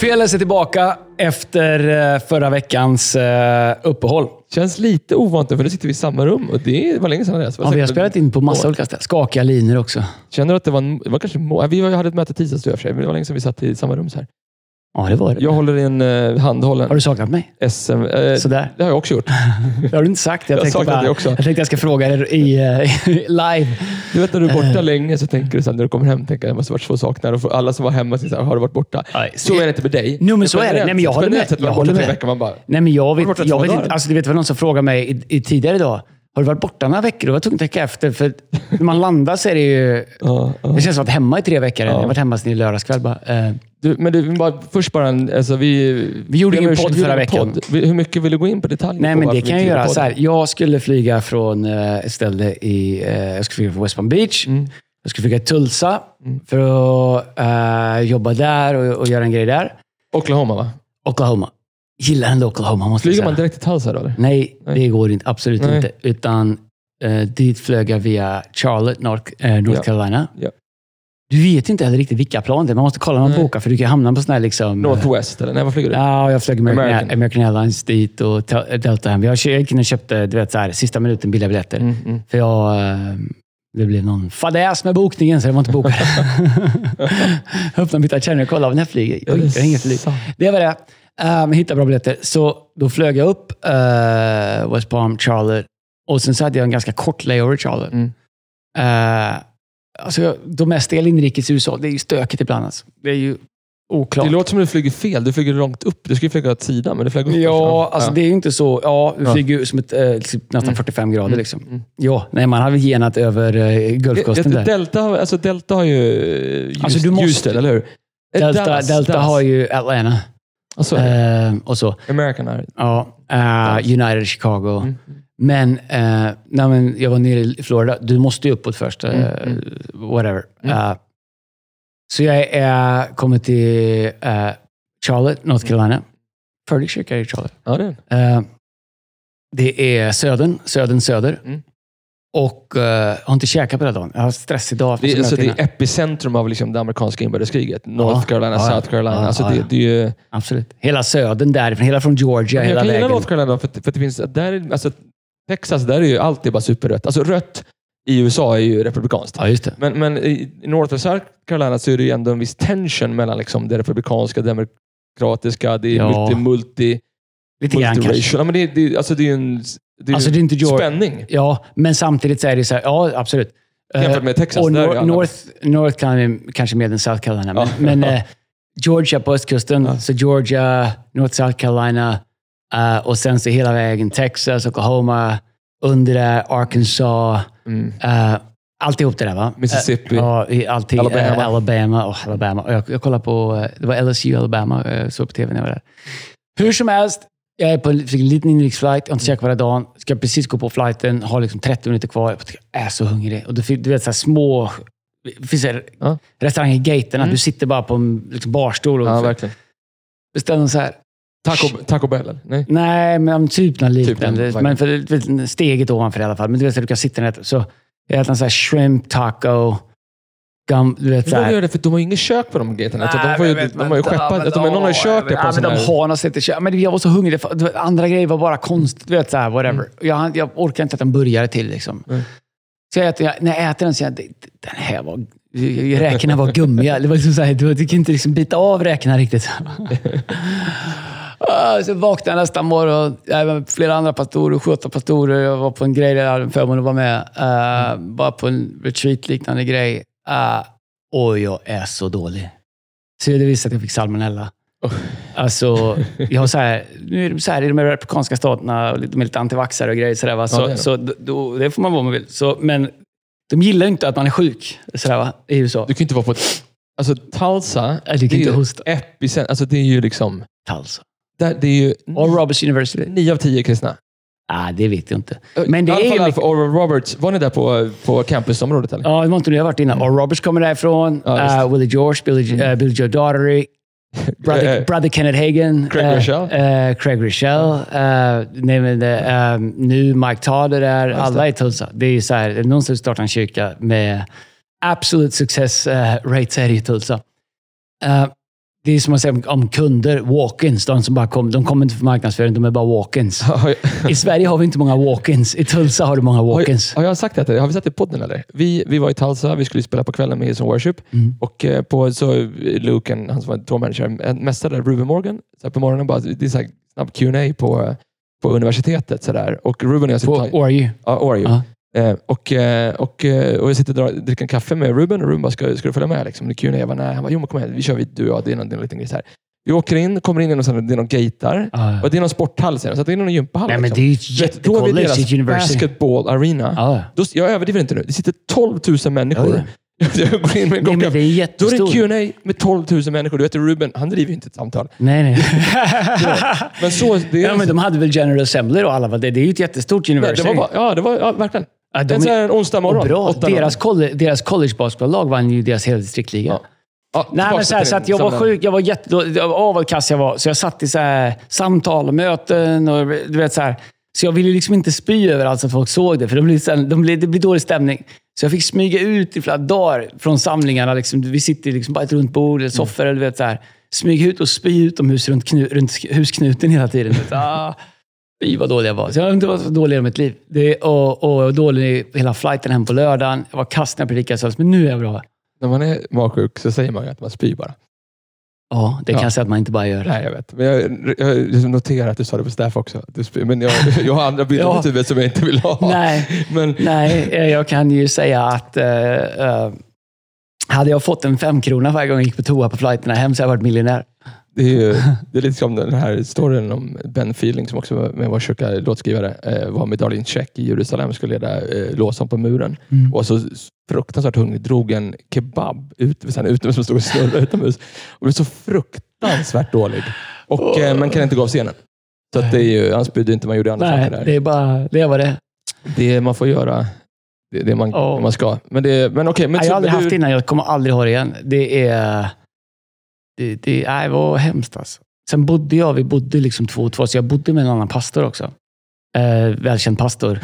PLS är tillbaka efter förra veckans uppehåll. Känns lite ovant för nu sitter vi i samma rum och det var länge sedan det. Ja, vi har spelat in på massa olika ställen. Skakiga linjer också. Känner du att det var kanske... Vi hade ett möte tisdags för sig, men det var länge sedan vi satt i samma rum så här. Ja, det var det. Jag håller i en handhållen. Har du saknat mig? Sådär. Det har jag också gjort. Det har du inte sagt. Jag tänkte jag ska fråga er live. Du vet när du är borta länge så tänker du sen när du kommer hem tänker jag måste varit så saknad. Och alla som var hemma så har du varit borta. Så är det inte med dig. No, men så är det. Nej, men jag håller med. Nej, men jag vet inte. Alltså, det var någon som frågade mig i tidigare idag. Har du varit borta några veckor? Du var tvungen att tänka efter. För när man landar så är det ju... Det känns som att hemma i 3 veckor. Jag har varit hemma sedan i lördagskväll. Vi gjorde ingen podd förra veckan. Hur mycket vill du gå in på detaljer? Nej, men det kan jag göra. Så här, jag skulle flyga från ett ställe jag skulle flyga från West Palm Beach. Jag skulle flyga till Tulsa för att jobba där och göra en grej där. Oklahoma, va? Oklahoma. Gillar ändå Oklahoma. Flyger man direkt till Tulsa då? Eller? Nej, det går inte. Absolut inte. Utan dit flög jag via Charlotte, North Carolina. Ja. Du vet inte heller riktigt vilka plan det är. Man måste kolla när man bokar för du kan hamna på sån här liksom... Northwest, eller? Nej, vad flyger du? Ja, jag flög American Airlines dit och Delta hem. Jag köpte, du vet, så här, sista minuten billiga biljetter. För det blev någon fadäs med bokningen så jag var inte bokad. Jag öppnade mitt kärnor och kollade av den här flyger. Jag har inget flyg. Det var det. Hittade bra biljetter. Så då flög jag upp West Palm, Charlotte. Och sen så hade jag en ganska kort layover i Charlotte. Alltså, de mest inrikes i USA, det är ju stökigt ibland. Alltså. Det är ju oklart. Det låter som att du flyger fel. Du flyger långt upp. Du ska ju flyga åt sidan, men du flyger upp. Ja, alltså det är ju inte så... Ja, du flyger ju som ett nästan 45 grader liksom. Ja, nej, man har genat över Gulfkusten där. Delta har ju Houston, eller hur? Delta har ju Atlanta. Och så. American är United Chicago. Men jag var nere i Florida. Du måste ju uppåt först. Whatever. Så jag kommer till Charlotte, North Carolina. Ferdick i Charlotte. Ja, det är det är söder. Och har inte käkat på den dagen. Jag har stress idag. Det är epicentrum av liksom det amerikanska inbördeskriget. North Carolina, South Carolina. Det är ju... Absolut. Hela södern därifrån. Hela från Georgia. Hela vägen. Jag kan gilla North Carolina för att det finns... Texas, där är ju alltid bara superrött. Alltså rött i USA är ju republikanskt. Ja, just det. Men i North och South Carolina så är det ju ändå en viss tension mellan liksom det republikanska och demokratiska. Det är multiracial. Ja, men det är ju en spänning. Ja, men samtidigt så är det så här, ja, absolut. Jämfört med Texas. Och North Carolina kanske mer än South Carolina. Men Georgia på östkusten. Så Georgia, North South Carolina... och sen så hela vägen Texas, Oklahoma, under det, Arkansas, alltihop det där, va? Mississippi, Alabama. Jag kollade på, det var LSU, Alabama, så på tv när jag var där. Hur som helst, jag är på en liten inrikesflight, jag har inte käkat varje dag, ska precis gå på flighten, har liksom 30 minuter kvar, jag är så hungrig. Och du vet så här små, det finns restauranger i gaten, du sitter bara på en liksom barstol och verkligen. beställer så här. Taco Bell? Nej, men typ något liknande. Men för steget ovanför i alla fall. Men du vet att du kan sitta ner. Så jag äter en sån här shrimp taco. Du vet så här. De gör det för de har ju inget kök på de gatorna. De har ju skeppat. Någon har ju kört det på en sån här. De har något sätt att köra. Men jag var så hungrig. Andra grejer var bara konstigt. Du vet så här, whatever. Jag orkar inte äta en burgare till liksom. Så när jag äter den så jag den här var... Räkorna var gummiga. Det var liksom så här, du kan inte liksom bita av räkorna riktigt. Så vaknade jag nästa morgon. Jag var flera andra pastorer, 7 pastorer. Jag var på en grej där jag hade förmånen att vara med. Bara på en retreat-liknande grej. Och jag är så dålig. Så det visade att jag fick salmonella. Alltså, jag har så här, nu är det så här i de republikanska staterna, de är lite antivaxare och grejer sådär, va? Så det får man vara med vill. Men de gillar inte att man är sjuk sådär, va? I USA. Du kan inte vara på ett... Alltså Tulsa, det är ju epicentrum. Alltså det är ju liksom... Tulsa. Det är ju... Oral Roberts University. 9 av 10 kristna. Det vet jag inte. Men det är ju... Oral Roberts, var ni där på campusområdet? Eller? Ja, det var inte det jag varit innan. Oral Roberts kommer därifrån. Willie George, Billy Joe Daugherty. Brother Kenneth Hagin. Craig Rochelle. Nu Mike Todd där. Alla i Tulsa. Det är ju så här, någon som startar en kyrka med absolut success rate är i Tulsa. Det är som att säga om kunder, walk-ins. De som bara de kommer inte för marknadsföring, de är bara walk-ins. I Sverige har vi inte många walk-ins. I Tulsa har du många walk-ins. Har jag sagt det? Har vi sett det i podden eller? Vi var i Tulsa, vi skulle spela på kvällen med Hillsong Worship. Och så Luke, han som var tourmanager, mästade Ruben Morgan. Så på morgonen bara, det är så här snabb Q&A på universitetet. Så där. Och Ruben och jag sitter... På ORU? Ja, ORU. Och jag sitter och dricker en kaffe med Ruben och Ruben bara, ska du följa med? Liksom. Q&A, jag bara, nej. Han bara, jo men kom med, vi kör du och jag, det är någon liten grej så här. Vi åker in, kommer in och det är någon gatear. Och det är någon sporthall sen, så det är någon gympahall. Nej, men det är ju ett jättecollege, deras basketball arena. Jag överdriver inte nu. Det sitter 12 000 människor. Jag går in med en det är jättestort. Då är det en Q&A med 12 000 människor. Du vet, Ruben, han driver ju inte ett samtal. Nej. Men så, det är men de hade väl General Assembly och alla. Det är ju ett jättestort university. Det var verkligen. En onsdag morgon. Bra. Deras college basketballlag vann ju deras hela distriktliga. Nej, men så att jag var sjuk. Jag var jättedålig. Vad kass jag var. Så jag satt i så här samtal och möten och du vet så här. Så jag ville liksom inte spy överallt så att folk såg det. För det blir dålig stämning. Så jag fick smyga ut i flera dagar från samlingarna. Liksom. Vi sitter liksom bara ett runt bord eller soffor eller vet så här. Smyga ut och spy utomhus runt husknuten hela tiden. Fy vad dålig jag var. Så jag har inte varit så dålig i mitt liv. Och dålig hela flighten hem på lördagen. Jag var kast när jag predikade, men nu är jag bra. När man är magsjuk så säger man ju att man spyr bara. Ja, det kan jag säga att man inte bara gör. Nej, jag vet. Men jag noterar att du sa det på staff också. Men jag har andra bilder på huvudet som jag inte vill ha. Nej, jag kan ju säga att hade jag fått en 5-krona varje gång jag gick på toa på flighterna hem så hade jag varit miljonär. Det är lite som den här storyn om Ben Feeling som också var med vår kyrka låtskrivare var med Darlene Check i Jerusalem skulle leda låsan på muren. Och så fruktansvärt hungrig drog en kebab utomhus som stod och snurrade utomhus. Och blev så fruktansvärt dålig. Och man kan inte gå av scenen. Så att det är ju, han spydde inte, man gjorde andra saker där. Det är bara, det var det. Det man får göra, det man ska. Men okej. Men jag har aldrig haft det innan, jag kommer aldrig ha det igen. Det var hemskt alltså. Sen vi bodde liksom 2 och 2, så jag bodde med en annan pastor också. Välkänd pastor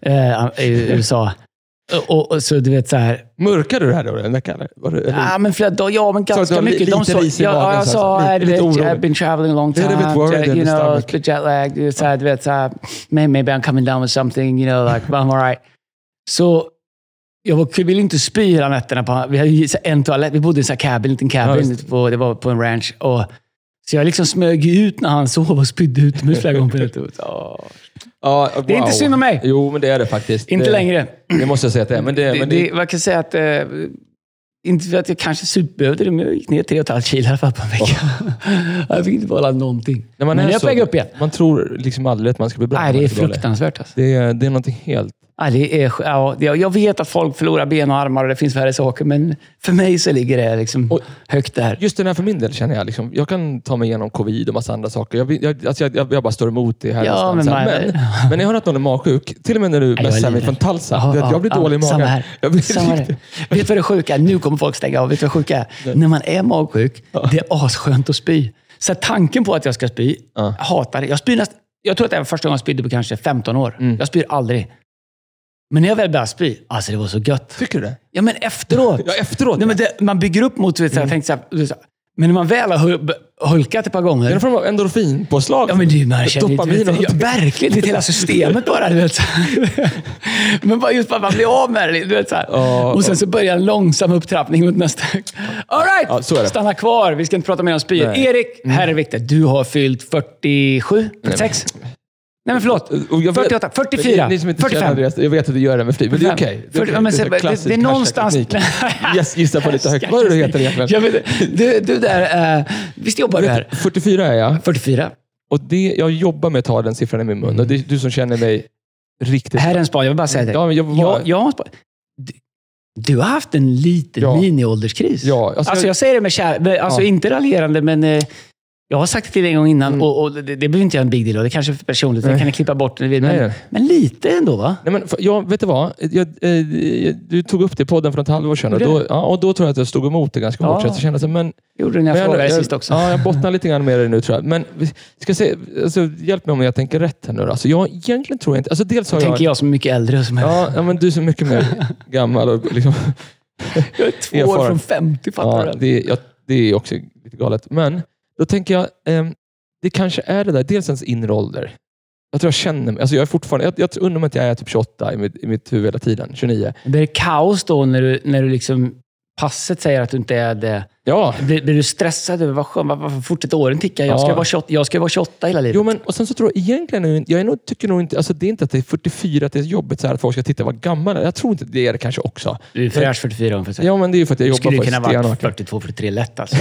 i USA. Och så du vet så här. Mörkade du det här då en vecka eller? Ja, men flera dagar, ja, men ganska mycket. Jag sa, I've been traveling a long time. You know, jet lag. Så här, du vet så här, maybe I'm coming down with something, you know, like, I'm all right. Så jag ville inte spy hela nätterna. Vi hade en toalett. Vi bodde i en liten cabin. Det var på en ranch. Så jag liksom smög ut när han sov och spydde utomhus flera gånger på nätet. Det är inte synd om mig. Jo, men det är det faktiskt. Inte längre. Det måste jag säga att det är. Jag kan säga att inte för att jag kanske superbehövde det, men jag gick ner 3,5 kilo i alla fall på en vecka. Jag fick inte bara någonting. Men jag är upp igen. Man tror liksom aldrig att man ska bli bra. Nej, det är fruktansvärt. Alltså. Det är någonting helt... Jag vet att folk förlorar ben och armar och det finns färre saker, men för mig så ligger det liksom högt där. Just den här för min del känner jag liksom, jag kan ta mig igenom covid och massa andra saker. Jag bara står emot det här. Men jag har att någon är magsjuk. Till och med när du messar mig från Tulsa. Jag blir dålig i magen. Vet du vad det sjuka är? Nu kommer folk stänga av. Vet du vad det sjuka är? När man är magsjuk, det är asskönt att spy. Så tanken på att jag ska spy, jag hatar det. Jag tror att det var första gången jag spydde på kanske 15 år. Jag spyr aldrig. Men när jag väl började spy, alltså det var så gött. Tycker du det? Ja, men efteråt. efteråt. Nej, men man bygger upp mot, jag tänkte så här, men när man väl har hulkat ett par gånger. Det är från endorfinpåslag. Ja, men du märker verkligen det hela systemet bara, du vet. Men bara just bara man blir av med det, du vet så här. Och sen så börjar en långsam upptrappning mot nästa. All right. Stanna kvar. Vi ska inte prata mer om spyr. Erik, här är viktigt. Du har fyllt 47, 46. Nej, men förlåt. 48, 44, 45. Jag vet att du gör det med flit, men det är okej. Det är någonstans... Gissa på lite högt. Vad är det du heter egentligen? Du där... Visst jobbar du här? 44 är jag. 44. Och jag jobbar med att ta den siffran i min mun. Och det är du som känner mig riktigt... Här är en span. Jag vill bara säga det. Jag har en span. Du har haft en liten mini-ålderskris. Ja, alltså jag säger det med kärlek. Inte raljerande, men... Jag har sagt det till en gång innan och det behöver inte göra en big deal. Det kanske är för personligt. Jag kan klippa bort det. Men lite ändå, va? Nej, men, vet du vad? Du tog upp det i podden för ett halvår sedan. Och då tror jag att jag stod emot det ganska hårt. Så jag kände, men, gjorde du när jag frågade sist också. Ja, jag bottnar lite grann med det nu, tror jag. Men ska se, alltså, hjälp mig om jag tänker rätt här nu. Alltså, jag egentligen tror jag inte... Alltså, dels har tänker jag som mycket äldre. Som ja, men du är så mycket mer gammal. Och, liksom, jag är 2 år från 50, fattar du? Det är också lite galet. Men då tänker jag, det kanske är det där, dels ens inre ålder. Jag tror jag känner mig, alltså jag är fortfarande, jag undrar om att jag är typ 28 i mitt huvud hela tiden, 29. Blir det kaos då när du liksom passet säger att du inte är det? Ja. Blir du stressad över varför fortsätter åren ticka? Jag ska vara 28 hela livet. Jo, men och sen så tror jag egentligen, tycker nog inte, alltså det är inte att det är 44, att det är jobbigt så här att folk ska titta vad gammal är. Jag tror inte det är det kanske också. Du är fräsch 44 år. Ja, men det är ju för att jag jobbar på stenhårt. Skulle kunna vara 42-43 lätt alltså.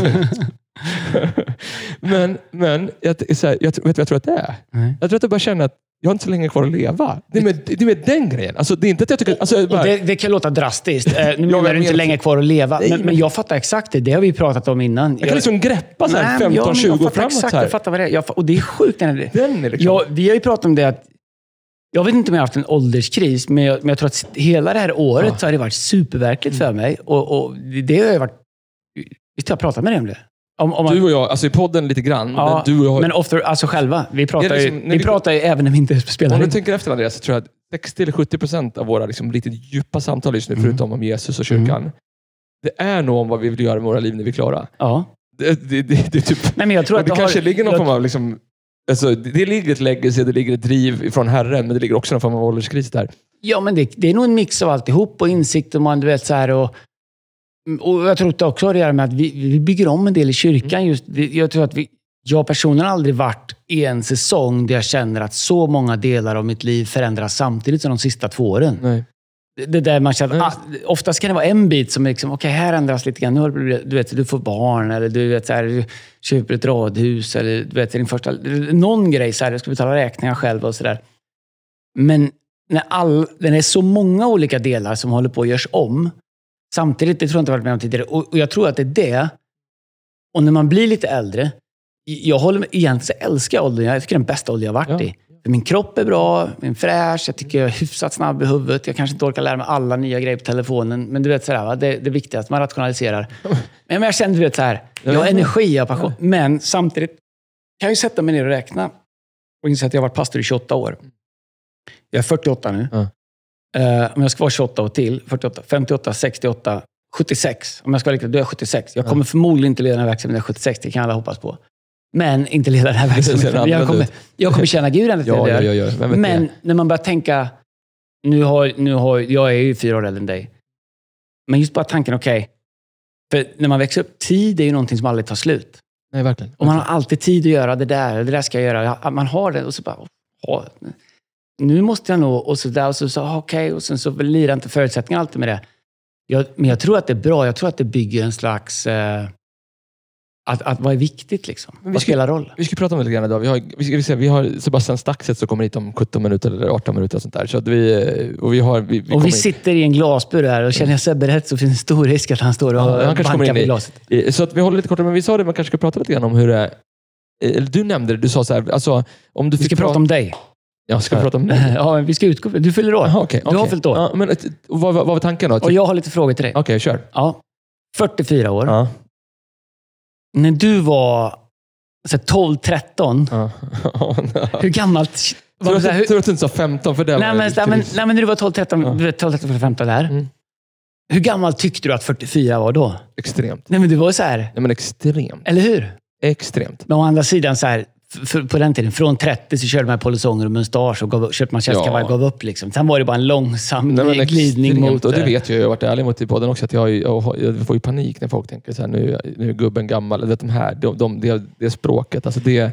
men jag tror att det är. Jag tror att jag bara känner att jag har inte så länge kvar att leva. Det är med den grejen. Alltså, det är inte att jag tycker... Alltså, bara... det kan låta drastiskt. Nu menar du inte länge kvar att leva. Men jag fattar exakt det. Det har vi pratat om innan. Jag kan liksom greppa så här 15-20 framåt. Exakt, jag fattar vad det är. Och det är sjukt. Den är liksom... vi har ju pratat om det att... Jag vet inte om jag har haft en ålderskris, men jag tror att hela det här året så har det varit superverkligt för mig. Och det har ju varit... Visst, jag pratat med dig om det. Du och jag, alltså i podden lite grann. Ja, men, du och jag... men ofta, alltså själva. Vi pratar ju även när vi inte spelar. Om du tänker efter, Andreas, så tror jag att 60-70% av våra liksom, lite djupa samtal just nu, förutom om Jesus och kyrkan, det är nog om vad vi vill göra med våra liv när vi är klara. Ja. Det är typ... Nej, men jag tror att det kanske ligger någon form av... Liksom, alltså, det ligger ett legacy, det ligger ett driv från Herren, men det ligger också någon form av ålderskris där. Ja, men det är nog en mix av alltihop och insikt och man, du vet, så här och jag tror att det också har att göra med att vi bygger om en del i kyrkan. Jag tror att jag personligen aldrig varit i en säsong där jag känner att så många delar av mitt liv förändras samtidigt som de sista 2 åren. Nej. Det där man känner, oftast kan det vara en bit som är liksom, okej, här ändras lite grann. Nu du får barn, eller du köper ett radhus, eller du vet, din första, någon grej så här, du ska betala räkningar själv och sådär. Men när det är så många olika delar som håller på att görs om, samtidigt, det tror jag inte jag varit med om tidigare. Och jag tror att det är det. Och när man blir lite äldre, jag håller med, egentligen älskar åldern. Jag tycker det är den bästa åldern jag har varit i. För min kropp är bra, min fräsch, jag tycker jag är hyfsat snabb i huvudet. Jag kanske inte orkar lära mig alla nya grejer på telefonen. Men du vet sådär, va? Det viktiga att man rationaliserar. Men jag känner, du vet såhär, jag har energi, jag har passion. Men samtidigt kan jag ju sätta mig ner och räkna. Och inse att jag har varit pastor i 28 år. Jag är 48 nu. Om jag ska vara 28 år till, 48, 58, 68, 76. Om jag ska vara riktigt, då är jag 76. Jag kommer förmodligen inte leda den här verksamheten 76, det kan alla hoppas på. Men inte leda den här verksamheten. Jag kommer känna Gud än det. Men när man börjar tänka, jag är ju 4 år äldre än dig. Men just bara tanken, okej. För när man växer upp, tid är ju någonting som aldrig tar slut. Nej, verkligen. Och man har alltid tid att göra det där ska jag göra. Man har det och så bara, nu måste jag nog, och så där, och så okej, och sen så lirar inte förutsättningar alltid med det. Men jag tror att det är bra, jag tror att det bygger en slags att vad är viktigt liksom. Vad spelar roll? Vi ska prata om det lite grann idag. Vi har Sebastian Staxet som kommer hit om 17 minuter eller 18 minuter och sånt där. Så att vi sitter i en glasbur här och känner jag Sebbe rätt så finns det stor risk att han står och bankar på glaset. Så att vi håller lite kortare, men vi sa det, man kanske ska prata lite grann om hur det är. Du nämnde det, du sa så här, alltså, om du vi ska prata om dig. Jag ska prata om dig. Ja, vi ska utgå. Du fyller år. Okay. Du har fyllt år. Ja, men vad var tanken då? Och jag har lite frågor till dig. Okej, kör. Ja. 44 år. Ja. När du var 12-13. Hur gammalt... Tror du att du inte sa 15 för det? Nej, men när du var 12-13 15 där. Mm. Hur gammal tyckte du att 44 var då? Extremt. Nej, men du var så här... Nej, men extremt. Eller hur? Extremt. Men å andra sidan så här... På den tiden, från 30 så körde man polisonger och mustasch och köpte man källskavaj och gav upp. Liksom. Sen var det bara en långsam glidning mot... Och det vet jag har varit ärlig mot i podden också, att jag får ju panik när folk tänker så här, nu är gubben gammal. Vet, det språket. Alltså det...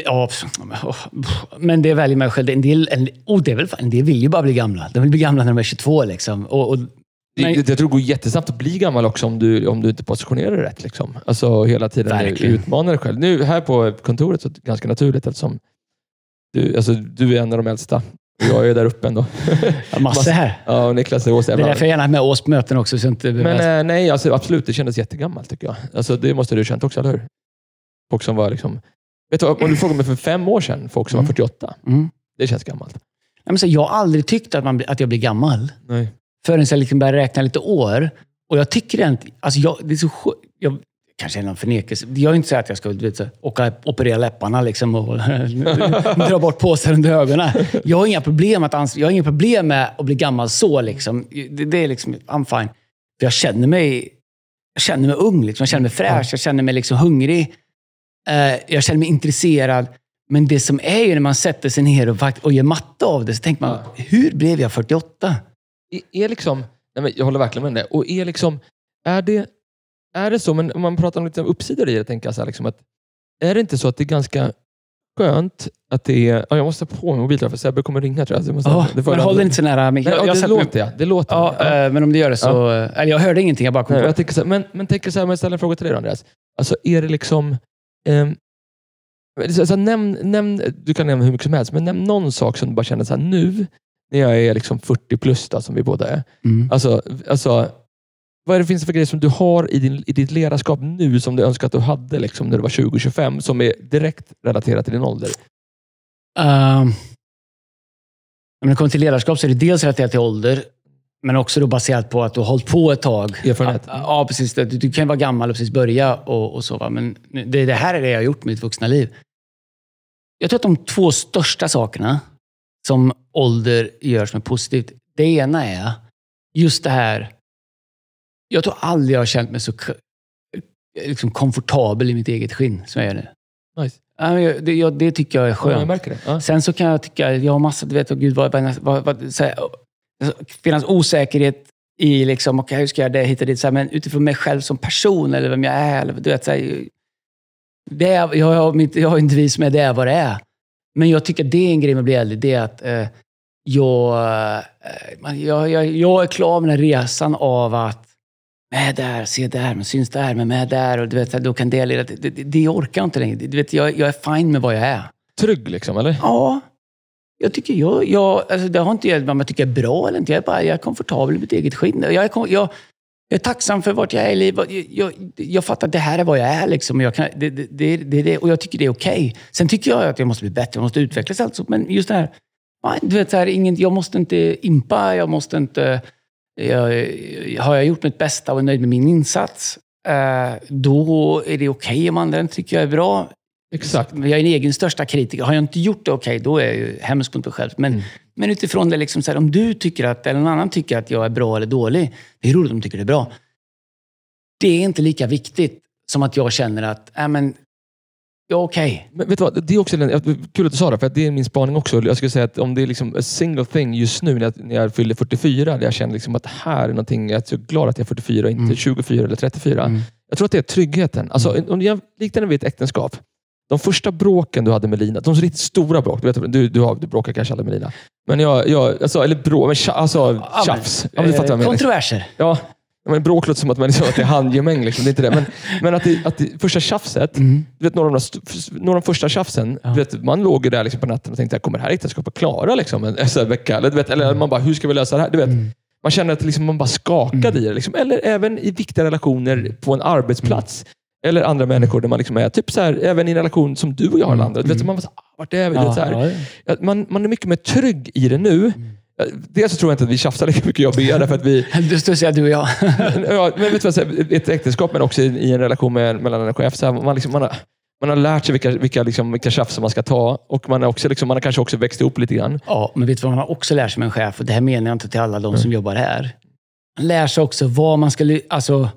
Men det väljer man själv. En del vill ju bara bli gamla. De vill bli gamla när de är 22. Liksom. Jag tror det går jättesnabbt att bli gammal också om du inte positionerar det rätt. Liksom. Alltså hela tiden utmanar dig själv. Nu här på kontoret så är det ganska naturligt eftersom du är en av de äldsta. Och jag är där uppe ändå. Massor här. Ja, och Niklas är Ås. Det är därför jag gärna med Ås på möten också. Så inte men nej, alltså, absolut. Det kändes jättegammalt tycker jag. Alltså, det måste du känt också, eller hur? Folk som var liksom... Vet du, om du frågade mig för 5 år sedan, folk som var 48. Det känns gammalt. Jag har aldrig tyckt att jag blir gammal. Nej. Förrän jag liksom börjar räkna lite år. Och jag tycker inte... Alltså det är så kanske är någon förnekelse. Jag är inte så att jag ska operera läpparna liksom, och dra bort påsar under ögonen. Jag har inga problem med att bli gammal så. Liksom. Det är liksom... I'm fine. För jag känner mig... jag känner mig ung, liksom. Jag känner mig fräsch, jag känner mig liksom hungrig. Jag känner mig intresserad. Men det som är ju när man sätter sig ner och gör matte av det, så tänker man, hur blev jag 48? Är liksom, nej men jag håller verkligen med det. Och är liksom, är det så, men om man pratar om lite uppsidor i det, tänker jag så här, liksom att, är det inte så att det är ganska skönt att det är... jag måste på mig mobiltelefon, för Sebbe kommer ringa, tror jag. Men håller inte så nära. Det låter. Men om det gör det så... Eller jag hörde ingenting, jag bara kom på. Jag tänker så här, men tänker så här, om jag ställer en fråga till dig då, Andreas. Alltså, är det liksom... nämn, du kan nämna hur mycket som helst, men nämn någon sak som du bara känner så här, nu, när jag är liksom 40 plus, då, som vi båda är. Alltså, vad är det finns för grejer som du har i ditt ledarskap nu som du önskar att du hade liksom, när du var 20-25, som är direkt relaterat till din ålder? När det kommer till ledarskap så är det dels relaterat till ålder, men också då baserat på att du har hållit på ett tag. Erfarenhet. Ja, precis. Du kan vara gammal och precis börja och så. Va? Men det här är det jag har gjort med mitt vuxna liv. Jag tror att de 2 största sakerna som ålder gör som är positivt. Det ena är just det här. Jag tror aldrig jag har känt mig så liksom komfortabel i mitt eget skinn som jag gör nu. Nice. Det tycker jag är skönt. Jag märker det. Ja. Sen så kan jag tycka, jag har massa, du vet, gud, finns osäkerhet i liksom, okej, hur ska jag det hitta dit? Så här, men utifrån mig själv som person eller vem jag är, eller, du vet, så här, jag har inte vis med det vad det är. Men jag tycker det är en grej med att bli äldre, det är att jag är klar med den resan av att med där, se där, men syns där, men med där, och du vet, då kan det leda till, det orkar inte längre. Du vet, jag är fine med vad jag är. Trygg liksom, eller? Ja. Jag tycker alltså det har inte gällt vad man tycker är bra eller inte. Jag är komfortabel i mitt eget skinn. Jag är tacksam för vart jag är i livet. Jag fattar att det här är vad jag är. Liksom. Det, och jag tycker det är okej. Sen tycker jag att jag måste bli bättre. Jag måste utvecklas. Alltså. Men just det här, du vet, så här, jag måste inte impa. Jag måste inte... har jag gjort mitt bästa och är nöjd med min insats, då är det okej om andra tycker jag är bra. Exakt. Jag är en egen största kritiker. Har jag inte gjort det okej, då är jag ju hemskt mot mig själv. Men utifrån det, liksom så här, om du tycker att, eller någon annan tycker att jag är bra eller dålig, det är roligt om de tycker det är bra. Det är inte lika viktigt som att jag känner att, men ja, okej. Men vet du vad, det är också kul att du sa det, för att det är min spaning också. Jag skulle säga att om det är liksom a single thing just nu när jag fyller 44, där jag känner liksom att här är någonting, jag är så glad att jag är 44 och inte 24 eller 34. Jag tror att det är tryggheten. Alltså, om jag liknar det vid ett äktenskap. De första bråken du hade med Lina, de riktigt stora bråk, du bråkar kanske aldrig med Lina. Men tjafs. Ja, kontroverser. Ja, men bråk låter som att det är handgemäng, liksom. Det är inte det. Men att det första tjafset, du vet, några av de första tjafsen, du vet, man låg ju där liksom på natten och tänkte, kommer det här äktenskapet klara liksom en vecka? Eller man bara, hur ska vi lösa det här? Du vet, man känner att liksom, man bara skakade i det. Liksom. Eller även i viktiga relationer på en arbetsplats. Eller andra människor där man liksom är typ så här, även i en relation som du och jag har landat. Vet, man bara, vart är vi? Så här. Man är mycket mer trygg i det nu. Dels så tror jag inte att vi tjafsar lika mycket jag och Bea, därför att vi... Du står och säger du och jag. Ja, men vet du vad, ett äktenskap, men också i en relation mellan en chef. Så här, man har lärt sig vilka tjafs man ska ta, och man har kanske också växt upp lite grann. Ja, men vet du vad man har också lärt sig med en chef? Och det här menar jag inte till alla de som jobbar här. Man lär sig också vad man ska... Alltså,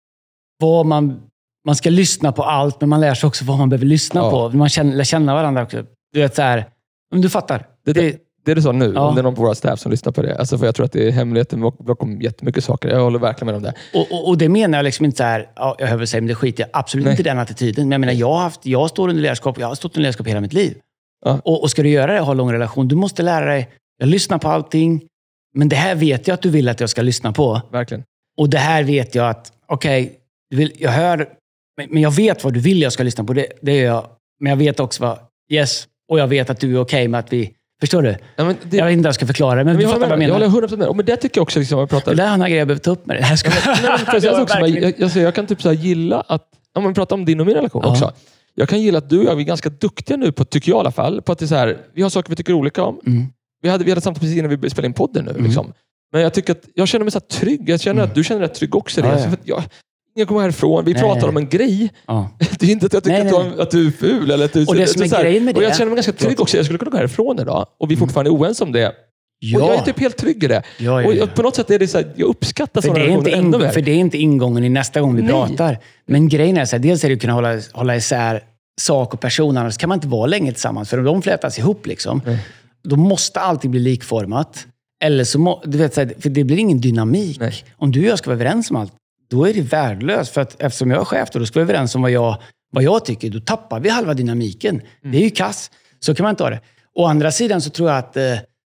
man ska lyssna på allt, men man lär sig också vad man behöver lyssna på. Man lär känna varandra också. Du vet så här, om du fattar. Det du sa nu, om det är någon på våra staff som lyssnar på det. Alltså, för jag tror att det är hemligheten bakom jättemycket saker. Jag håller verkligen med om det. Och det menar jag liksom inte så här, jag behöver säga, men det skiter jag absolut inte i den attityden. Men jag menar, jag står under ledarskap, jag har stått under ledarskap hela mitt liv. Ja. Och ska du göra det och ha en lång relation, du måste lära dig, jag lyssnar på allting, men det här vet jag att du vill att jag ska lyssna på. Verkligen. Och det här vet jag att, jag hör, men jag vet vad du vill jag ska lyssna på, det är jag. Men jag vet också och jag vet att du är okej med att vi... Förstår du? Ja, men jag vet inte hur jag ska förklara det, men du fattar vad jag menar. Jag håller 100% med. Men det tycker jag också, liksom, jag pratar... Det där är en grej jag behöver ta upp med det. Jag kan typ så här gilla att... Om man pratar om din och min relation också. Jag kan gilla att du och jag är ganska duktiga nu på, tycker jag i alla fall, på att det är så här, vi har saker vi tycker olika om. Vi hade samtal precis innan vi spelade in podden nu. Liksom. Men jag tycker att jag känner mig så trygg. Jag känner att du känner dig trygg också. Jag kommer härifrån. Vi pratar om en grej. Det är inte att jag tycker att du är ful. Eller att du, och det som är grejen med det... Och jag känner mig ganska trygg också. Jag skulle kunna gå härifrån idag. Och vi fortfarande är oense om det. Och jag är typ helt trygg i det. Och på något sätt är det så här, jag uppskattar sådana relationer ännu mer. För det är inte ingången i nästa gång vi pratar. Men grejen är så här, dels är det att kunna hålla isär sak och person, annars kan man inte vara länge tillsammans. För om de flätas ihop liksom, då måste alltid bli likformat. Eller så, du vet, för det blir ingen dynamik. Nej. Om du och jag ska vara överens om allt, då är det värdelöst. För att eftersom jag är chef då ska vi vara överens om vad jag tycker. Då tappar vi halva dynamiken. Det är ju kass. Så kan man inte ha det. Å andra sidan så tror jag att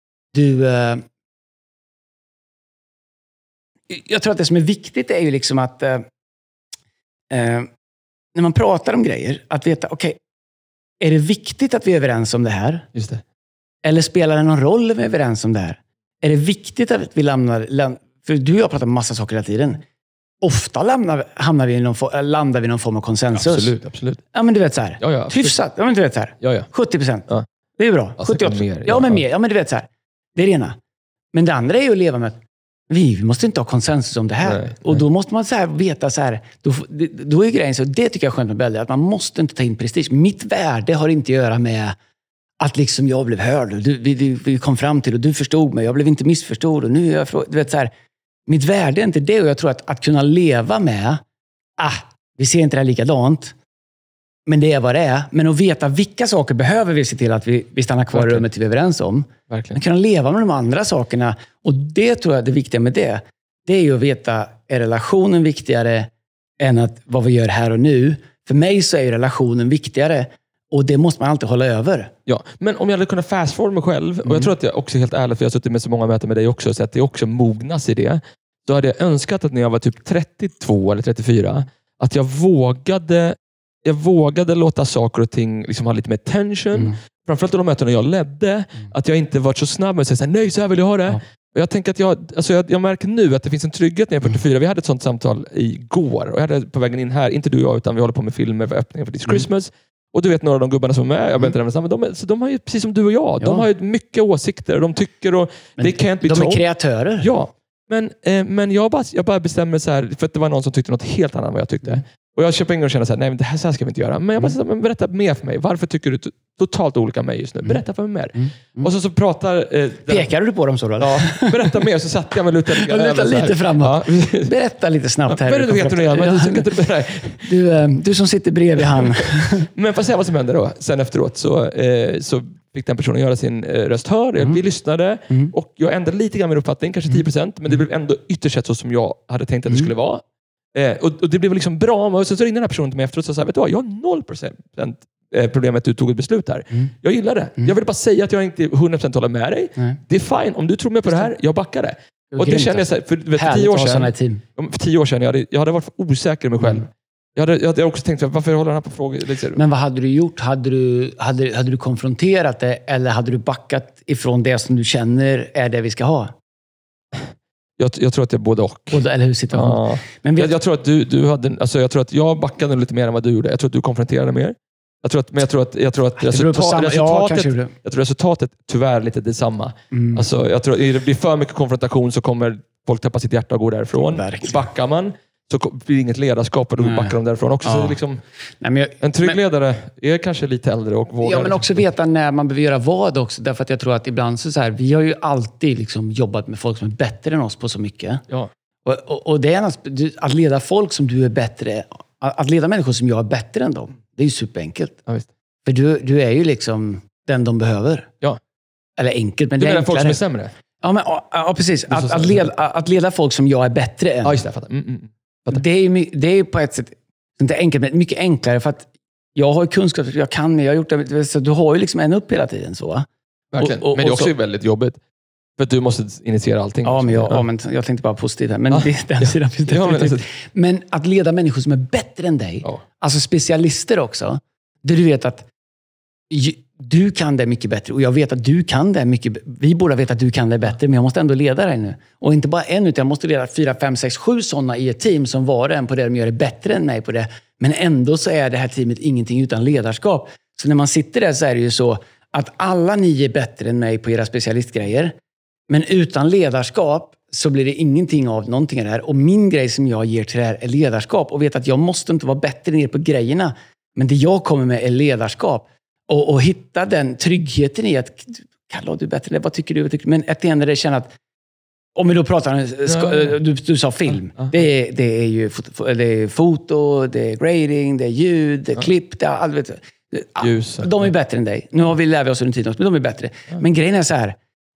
jag tror att det som är viktigt är ju liksom att när man pratar om grejer, att veta, okej, är det viktigt att vi är överens om det här? Just det. Eller spelar det någon roll om vi är överens om det här? Är det viktigt att vi för du och jag pratar om massa saker hela tiden. Ofta landar vi i någon form av konsensus. Absolut. Ja, men du vet så här. Ja, hyfsat. Ja, men du vet så här. Ja. 70%. Ja. Det är bra. 78%. Mer, ja, men mer. Ja, men du vet så här. Det är det ena. Men det andra är ju att leva med att vi måste inte ha konsensus om det här. Och då måste man så här veta så här. Då är grejen så. Det tycker jag är skönt med Belle. Att man måste inte ta in prestige. Mitt värde har inte att göra med att liksom jag blev hörd. Vi kom fram till och du förstod mig. Jag blev inte missförstådd. Och nu är jag du vet så här. Mitt värde är inte det. Och jag tror att kunna leva med vi ser inte det här likadant. Men det är vad det är. Men att veta vilka saker behöver vi se till att vi stannar kvar i rummet till vi är överens om. Verkligen. Men kunna leva med de andra sakerna. Och det tror jag det viktiga med det. Det är ju att veta, är relationen viktigare än vad vi gör här och nu? För mig så är ju relationen viktigare. Och det måste man alltid hålla över. Ja, men om jag hade kunnat fast-forward mig själv. Och jag tror att jag också är helt ärlig, för jag har suttit med så många möten med dig också. Så att det också mognas i det. Då hade jag önskat att när jag var typ 32 eller 34. Att jag vågade låta saker och ting liksom ha lite mer tension. Framförallt de mötena jag ledde. Att jag inte var så snabb med att säga nej, så här vill jag ha det. Ja. Och jag tänker att jag märker nu att det finns en trygghet när jag är 44. Vi hade ett sånt samtal igår. Och jag hade på vägen in här, inte du och jag, utan vi håller på med filmer för öppningen för This Christmas. Och du vet några av de gubbarna som är med, jag vet inte men de har ju precis som du och jag. De har ju mycket åsikter och de tycker och men they can't be told. De är kreatörer. Ja. Men jag bara bestämmer så här, för att det var någon som tyckte något helt annat än vad jag tyckte. Och jag köper in och känner så här, nej men det här ska vi inte göra. Men jag bara men berätta mer för mig. Varför tycker du totalt olika än mig just nu? Berätta för mig mer. Och så pratar... Pekar du på dem så då? Ja, berätta mer. Så satt jag med lutade lite framåt. Ja. Berätta lite snabbt här. Vad heter du du som sitter bredvid han. Men får se vad som händer då. Sen efteråt så fick den personen göra sin röst hörd. Vi lyssnade och jag ändrade lite grann min uppfattning, kanske 10%. Men det blev ändå ytterst sett så som jag hade tänkt att det skulle vara. Och det blev liksom bra. Och så ringde den här personen till mig efteråt och sa, vet du vad, jag har 0% problem att du tog ett beslut här. Jag gillar det. Jag vill bara säga att jag inte 100% håller med dig. Det är fine. Om du tror mig på det här, jag backar det. Och det känner jag så här, för 10 år sedan jag hade varit osäker med mig själv. Jag hade också tänkt, varför håller han på frågor? Men vad hade du gjort? Hade du konfronterat det? Eller hade du backat ifrån det som du känner är det vi ska ha? Jag tror att det är både och. Eller hur sitter ja. Men jag tror att du hade, alltså jag tror att jag backade lite mer än vad du gjorde. Jag tror att du konfronterade mer. Jag tror att resultatet tyvärr lite detsamma. Alltså jag tror att det blir för mycket konfrontation så kommer folk tappa sitt hjärta och gå därifrån. Verkligen. Backar man så blir det inget ledarskap och då backar de därifrån också. Så det liksom, en trygg ledare är kanske lite äldre och vågar. Ja, men också veta när man behöver göra vad också. Därför att jag tror att ibland så här, vi har ju alltid liksom jobbat med folk som är bättre än oss på så mycket. Ja. Och det är att leda folk som du är bättre, att leda människor som jag är bättre än dem, det är ju superenkelt. Ja, visst. För du är ju liksom den de behöver. Ja. Eller enkelt, men det är enklare. Folk som är sämre? Ja, precis. Att leda folk som jag är bättre än. Ja, just det. Jag fattar. Det är på ett sätt inte enkelt, men mycket enklare för att jag har kunskap, jag kan, jag har gjort det. Så du har ju liksom en upp hela tiden så. Verkligen. Men det är också väldigt jobbigt. För att du måste initiera allting. Ja, men jag tänkte bara positivt här. Men den sidan finns definitivt. Men att leda människor som är bättre än dig, alltså specialister också, där du vet att du kan det mycket bättre och jag vet att du kan det mycket. Vi båda vet att du kan det bättre, men jag måste ändå leda dig nu. Och inte bara en, utan jag måste leda 4, 5, 6, 7 sådana i ett team som var en på det de gör det bättre än mig på det. Men ändå så är det här teamet ingenting utan ledarskap. Så när man sitter där så är det ju så att alla ni är bättre än mig på era specialistgrejer. Men utan ledarskap så blir det ingenting av någonting av det här. Och min grej som jag ger till det här är ledarskap. Och vet att jag måste inte vara bättre än er på grejerna. Men det jag kommer med är ledarskap. Och hitta den tryggheten i att Kalle, du är bättre. Vad tycker du? Men ett enda det känner att om vi då pratar, du sa film. Det är ju det är foto, det är grading, det är ljud, det är klipp, det är allt. De är bättre än dig. Nu har vi lärt oss under tiden, men de är bättre. Men grejen är så här,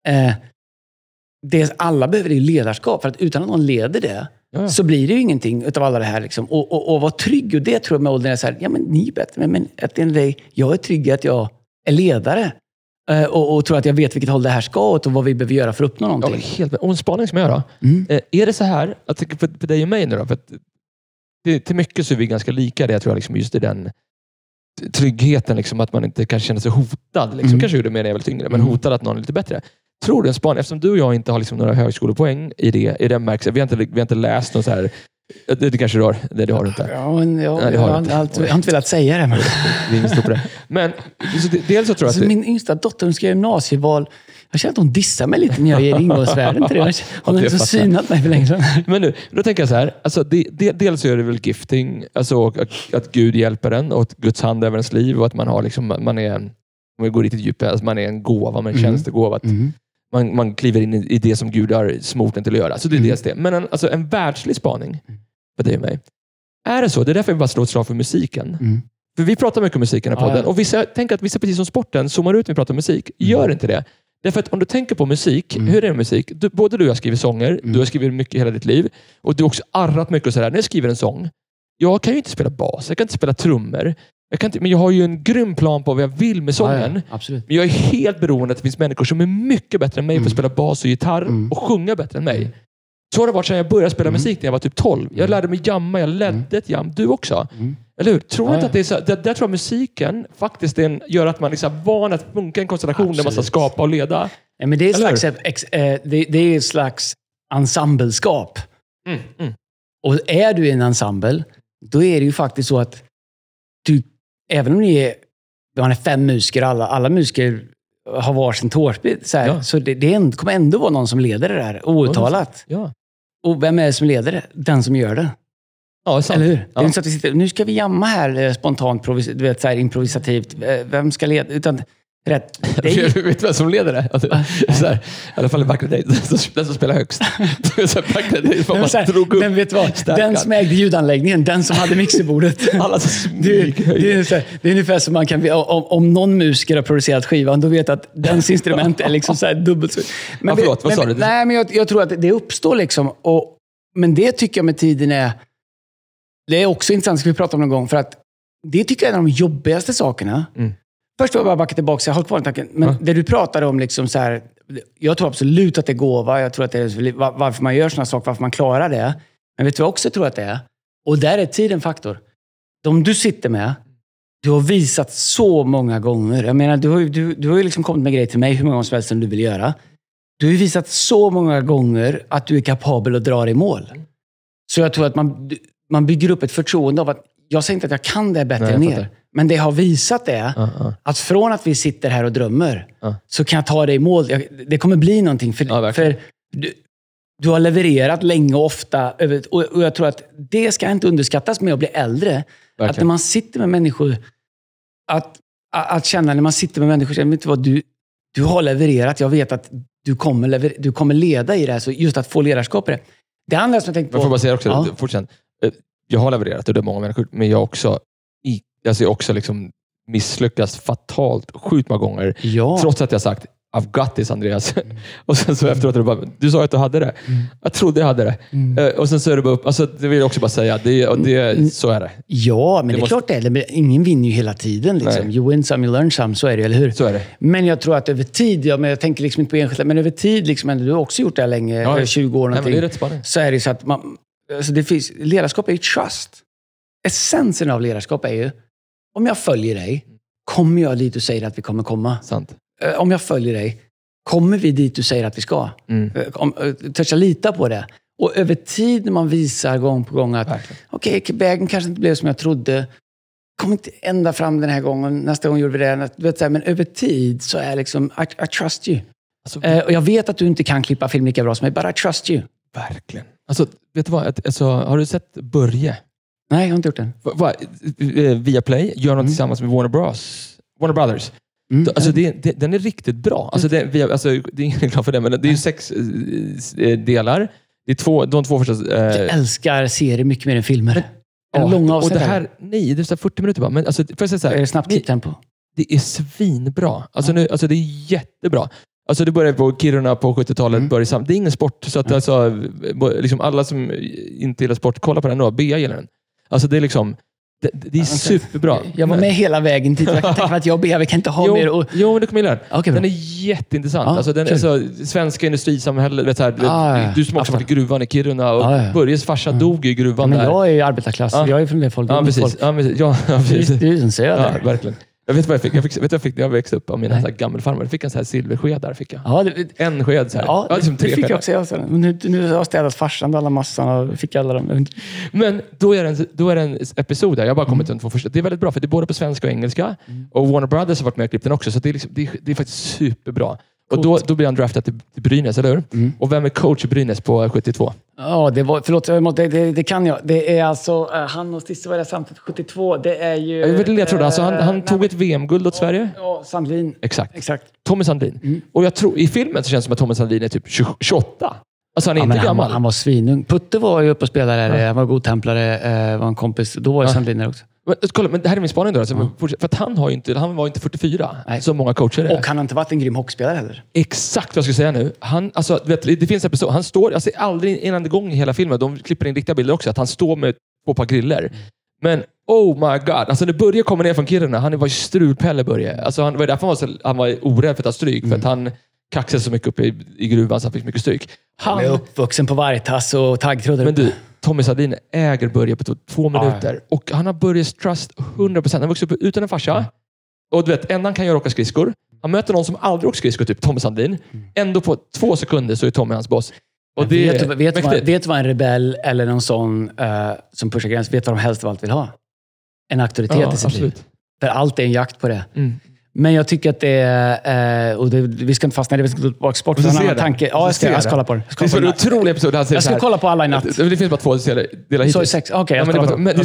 alla behöver ju ledarskap, för att utan att någon leder det så blir det ju ingenting utav alla det här liksom. Och vara trygg, och det tror jag med åldern är så här, ja men ni är bättre, men att jag är trygg att jag är ledare. Och tror att jag vet vilket håll det här ska åt och vad vi behöver göra för att uppnå någonting. Ja, helt, och en spaning som jag gör då. Är det så här, att för dig och mig nu då, för att till mycket så är vi ganska lika det, jag tror liksom just i den tryggheten, liksom, att man inte kan känna sig hotad. Liksom. Kanske gjorde det mer när jag var lite yngre, men hotad att någon är lite bättre. Tror du en spaning, eftersom du och jag inte har liksom några högskolepoäng i den märks, vi har inte läst någon så här. Det kanske du har. Det har du inte. Jag har inte velat säga det. Men. Det är ingen stor på det. Men dels så tror jag att... Min yngsta dotter, hon ska gymnasieval. Jag känner att hon dissar mig lite när jag ger ingångsvärden till det. Hon har inte så synat mig för länge sedan. Men nu, då tänker jag så här. Alltså, dels så är det väl gifting. Alltså att Gud hjälper en och att Guds hand över ens liv. Och att man har liksom, man är en... Om vi går riktigt djupt, alltså man är en gåva, man är en tjänstegåva. Man kliver in i det som Gud har smort en till att göra. Så det är dels det. Men en världslig spaning för dig och mig. Är det så? Det är därför vi bara slår ett slag för musiken. För vi pratar mycket om musiken i podden. Och tänker att vissa, precis som sporten, zoomar ut när vi pratar om musik. Gör inte det. Därför att om du tänker på musik, hur är det med musik? Både du och jag skriver sånger, du har skrivit mycket hela ditt liv. Och du har också arrat mycket och sådär. När jag skriver en sång, jag kan ju inte spela bas, jag kan inte spela trummor. Men jag har ju en grym plan på vad jag vill med sången. Absolut. Men jag är helt beroende att det finns människor som är mycket bättre än mig på att spela bas och gitarr och sjunga bättre än mig. Så har det varit sedan jag började spela musik när jag var typ 12. Jag lärde mig jamma, jag ledde ett jam. Du också. Eller hur? Tror du inte att det är så? Där tror jag musiken faktiskt gör att man är van att funka i en konstellation där man ska skapa och leda. Ja, men det är ett slags ensembleskap. Och är du i en ensemble, då är det ju faktiskt så att även om man är 5 musiker, alla musiker har varsin tårtbit, så det kommer ändå vara någon som leder det där, outtalat. Ja. Och vem är det som leder det? Den som gör det. Ja, sant. Eller hur? Det är inte så att vi sitter, nu ska vi jamma här spontant, improvisativt. Vem ska leda? Utan rätt. Vet du vem som leder det? Alltså, så här, i alla fall i Back in the Day, den som spelar högst. Men vet du vad? Den som ägde ljudanläggningen, den som hade mixerbordet. Det är ungefär som man kan... Om någon musiker har producerat skivan, då vet att dens instrument är liksom så här dubbelt så... Men förlåt, vad sa du? Nej, men jag tror att det uppstår liksom. Men det tycker jag med tiden är... Det är också intressant, ska vi prata om någon gång. För att det tycker jag är en av de jobbigaste sakerna. Först var jag bara backa tillbaka, så jag har kvar tanken. Men det du pratade om, liksom så här, jag tror absolut att det är gåva. Jag tror att det är varför man gör såna saker, varför man klarar det. Men vet du vad jag också tror att det är? Och där är tiden faktor. De du sitter med, du har visat så många gånger. Jag menar, du har ju liksom kommit med grejer till mig hur många gånger som helst som du vill göra. Du har ju visat så många gånger att du är kapabel att dra dig i mål. Så jag tror att man bygger upp ett förtroende av att jag säger inte att jag kan det bättre än er. Men det har visat det. Att från att vi sitter här och drömmer så kan jag ta det i mål. Det kommer bli någonting. För du har levererat länge och ofta. Och jag tror att det ska inte underskattas med att bli äldre. Verkligen. Att när man sitter med människor... Att känna när man sitter med människor... Vet du vad, du har levererat. Jag vet att du kommer leda i det här. Så just att få ledarskap i det. Det andra som jag tänkte på... Jag får bara säga också, fortsätt. Jag har levererat och det är många människor, men jag har också liksom misslyckats fatalt sjukt många gånger. Ja. Trots att jag sagt I've got this, Andreas. Och sen så efteråt du sa att du hade det. Jag trodde jag hade det. Och sen så är det bara upp. Alltså, det vill jag också bara säga. Så är det. Ja, men det är klart det är. Ingen vinner ju hela tiden. Liksom. You win some, you learn some. Så är det, eller hur? Så är det. Men jag tror att över tid, men jag tänker liksom inte på enskilda, men över tid, liksom, du har också gjort det länge, 20 år någonting. Nej, men det är rätt spännande. Så är det så att alltså ledarskap är ju trust. Essensen av ledarskap är ju, om jag följer dig, kommer jag dit du säger att vi kommer komma. Sant. Om jag följer dig, kommer vi dit du säger att vi ska. Törs jag lita på det. Och över tid när man visar gång på gång att okej, vägen kanske inte blev som jag trodde. Kom inte ända fram den här gången. Nästa gång gjorde vi det. Men över tid så är liksom I trust you. Alltså, och jag vet att du inte kan klippa film lika bra som mig, but I trust you. Verkligen. Alltså, vet du vad? Alltså, har du sett Börje? Nej, jag har inte gjort den. Via Play gör något tillsammans med Warner Brothers. Alltså den är riktigt bra. Alltså det är ingen reklam för det, men det är ju 6 delar. Det är de 2 första... Jag älskar serier mycket mer än filmer. Långa avsnitt. Och det här, nej, det är 40 minuter bara. Men alltså, får jag säga så här, är det snabbt klipptempo? Det är svinbra. Alltså, alltså det är jättebra. Alltså det började på Kiruna på 70-talet. Det är ingen sport. Så att alltså, liksom alla som inte gillar sport, kolla på den då. Bea gillar den. Alltså det är liksom... Det är superbra. Jag var med hela vägen till. Jag kan tänka mig att jag och Bea, vi kan inte ha mer. Och... Jo, men du kommer gilla den. Okay, den är jätteintressant. Alltså, den är så, svenska industrisamhället. Vet här, du som också varit i gruvan i Kiruna. Och Börjes farsa dog i gruvan där. Men jag är ju arbetarklass. Jag är från det folk. Ja, precis. Ja, precis. Det är ju en ja, verkligen. Jag vet vad jag fick när jag växte upp av mina gammelfarmar. Jag fick en sån här silverskedar. Fick jag. Ja, en sked så här. Ja, liksom det fick jag också. Nu har jag städat farsan alla massan och fick alla dem. Men då är det en episod där. Jag har bara kommit till de 2 första. Det är väldigt bra för det är både på svenska och engelska. Och Warner Brothers har varit med och klippt den också. Så det är, liksom, det är faktiskt superbra. Coolt. Och då blir han draftad till Brynäs, eller hur? Och vem är coach i Brynäs på 72? Ja, det kan jag. Det är alltså han och Stisse var det samtidigt 72. Det är ju... Jag tror det. Alltså, han tog ett VM-guld åt Sverige. Ja, Sandlin. Exakt. Tommy Sandlin. Och jag tror, i filmen så känns det som att Tommy Sandlin är typ 28. Alltså han är inte gammal. Han var svinung. Putte var ju uppe och spelade där. Han var godtemplare, var en kompis. Då var ju Sandlin där också. Men det här är min spaning då. Alltså, för att han var inte 44. Nej. Så många coacher är. Och han har inte varit en grym hockeyspelare heller. Exakt vad jag skulle säga nu. Alltså, det finns en episod. Han står, alltså aldrig en enda gång i hela filmen. De klipper in riktiga bilder också. Att han står med 2 par griller. Men oh my god. Alltså när Börje kommer ner från Kiruna. Han var ju strulpelle Börje. Alltså han var därför han var orädd för att ta stryk. För att han kaxade så mycket uppe i gruvan så han fick mycket stryk. Han är uppvuxen på vargtass och taggtrådar. Men du, Tommy Sandin äger Börje på 2 minuter. Och han har Börjes trust 100%. Han vuxit upp utan en farsa. Och du vet, enda han kan göra åka skridskor. Han möter någon som aldrig åker skridskor, typ Tommy Sandin. Ändå på 2 sekunder så är Tommy hans boss. Och vet du vad en rebell eller någon sån som pushar gränsen, vet vad de helst av allt vill ha? En auktoritet i sitt liv. För allt är en jakt på det. Men jag tycker att det är... Och vi ska inte fastna i det, vi ska gå tillbaka sport. För en annan tanke. Ja, jag ska kolla på det. Det är en otrolig episod. Jag ska kolla på alla i natt. Det finns bara 2 delar hittills. Så är 6. Okej, jag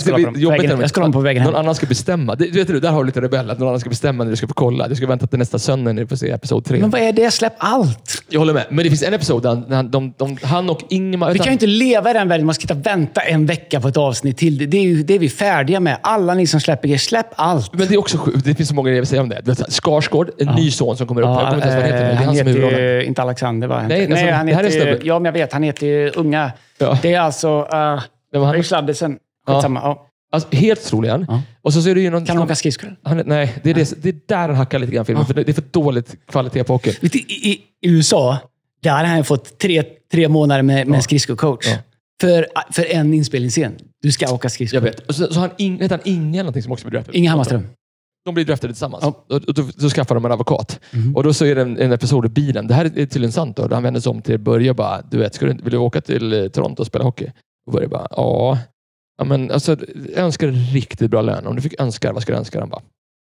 ska kolla på vägen hem. Någon annan ska bestämma. Vet du, där har du lite rebell. Att någon annan ska bestämma när du ska få kolla. Du ska vänta till nästa söndag när du får se episod 3. Men vad är det? Släpp allt! Jag håller med. Men det finns en episod där han och Ingemar... Vi kan ju inte leva i den världen. Man ska vänta en vecka på ett avsnitt till. Det är vi färdiga med. Alla ni som släpper släpp allt. Men det är också sjukt. Det finns så många grejer att säga om det. Skarsgård, en ny son som kommer upp. Jag kommer inte ens vad heter. Det är han som är huvudrollen. Inte Alexander, va? Nej, han heter... Ja, men jag vet. Han heter Unga. Ja. Det är alltså... Sladdisen. Ja. Alltså, helt trolig han. Ja. Och så är det ju någon... Kan han åka skridskor? Nej, det är där han hackar lite grann filmen. För det är för dåligt kvalitet på hockey. I USA, där har han fått 3 månader med en skridskocoach. Ja. För en inspelningsscen. Du ska åka skridskor. Jag vet. Och så har han Ingen någonting som också blir draftad. Ingen Hammarström. De blir draftade tillsammans. Ja. Och då skaffar de en advokat. Och då så är det en episod i bilen. Det här är tydligen sant då. Han vänder sig om till Börje och bara, du vet, vill du åka till Toronto och spela hockey? Och Börje bara, ja. Men alltså, jag önskar riktigt bra lön. Om du fick önska, vad ska du önska? Han bara,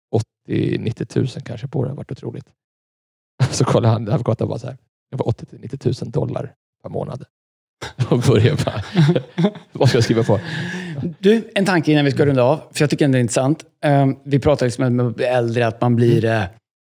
80-90 000 kanske på det. Det har varit otroligt. Så kollar han, advokaten bara så här, jag var 80-90 000 dollar per månad. Och Börje bara, vad ska jag skriva på? Du, en tanke innan vi ska runda av. För jag tycker ändå det är intressant. Vi pratar liksom med att bli äldre, att man blir...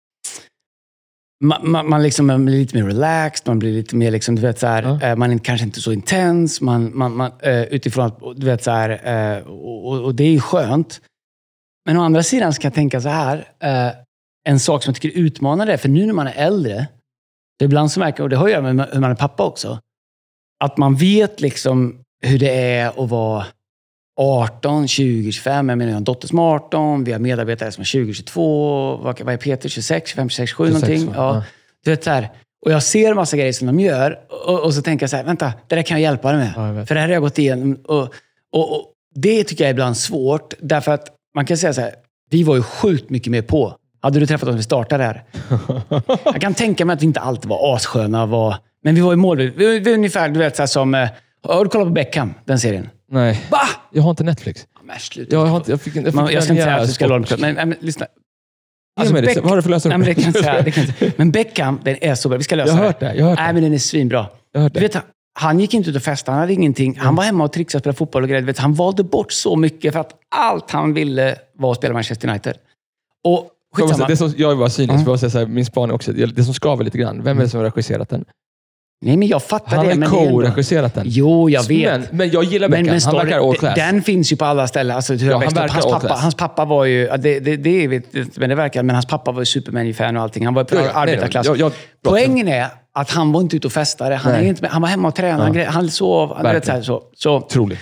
Man blir lite mer relaxed, man blir lite mer liksom, du vet så här, man är kanske inte så intens, man utifrån att, du vet så här, och det är ju skönt. Men å andra sidan ska jag tänka så här, en sak som jag tycker utmanar det, för nu när man är äldre, det är ibland så märker, och det har jag med hur man är pappa också, att man vet liksom hur det är att vara 18, 20, 25. Jag menar, jag har en dotter som är 18. Vi har medarbetare som är 20, 22. Vad är Peter? 26, 25, 26, 27 någonting. Ja. Du vet så här. Och jag ser en massa grejer som de gör. Och så tänker jag så här, vänta, det där kan jag hjälpa dig med. Ja, för det här har jag gått igenom. Och det tycker jag är ibland svårt. Därför att man kan säga så här, vi var ju sjukt mycket mer på. Hade du träffat oss när vi startade här? Jag kan tänka mig att vi inte alltid var assköna. Men vi var i mål. Vi var ungefär, du vet, så här som... Har du kollat på Beckham, den serien? Nej. Va? Jag har inte Netflix. Men sluta. Jag ska inte säga att du ska låna. Men lyssna. Alltså, vad har du för lösning? Nej, men det kan jag säga. Men Beckham, den är så bra. Vi ska lösa det. Jag har hört det. Nej, men den är svinbra. Du vet, han gick inte ut och festade. Han hade ingenting. Han var hemma och trixade och spelade fotboll och grejer. Han valde bort så mycket för att allt han ville var att spela Manchester United. Och Det som, jag var cynisk, jag säga min spaning också. Det som skaver lite grann. Vem är det som har regisserat den? Nej, men jag fattar det. Han är co-regisserat den. Jo, jag vet. Men jag gillar Beckham. Han verkar all class. Den finns ju på alla ställen. Alltså, hans pappa var ju... Det vet inte, men det verkar. Men hans pappa var ju Superman-fan och allting. Han var på arbetarklass. Poängen är att han var inte ute och festade. Han var hemma och tränade. Han sov. Han vet, så troligt.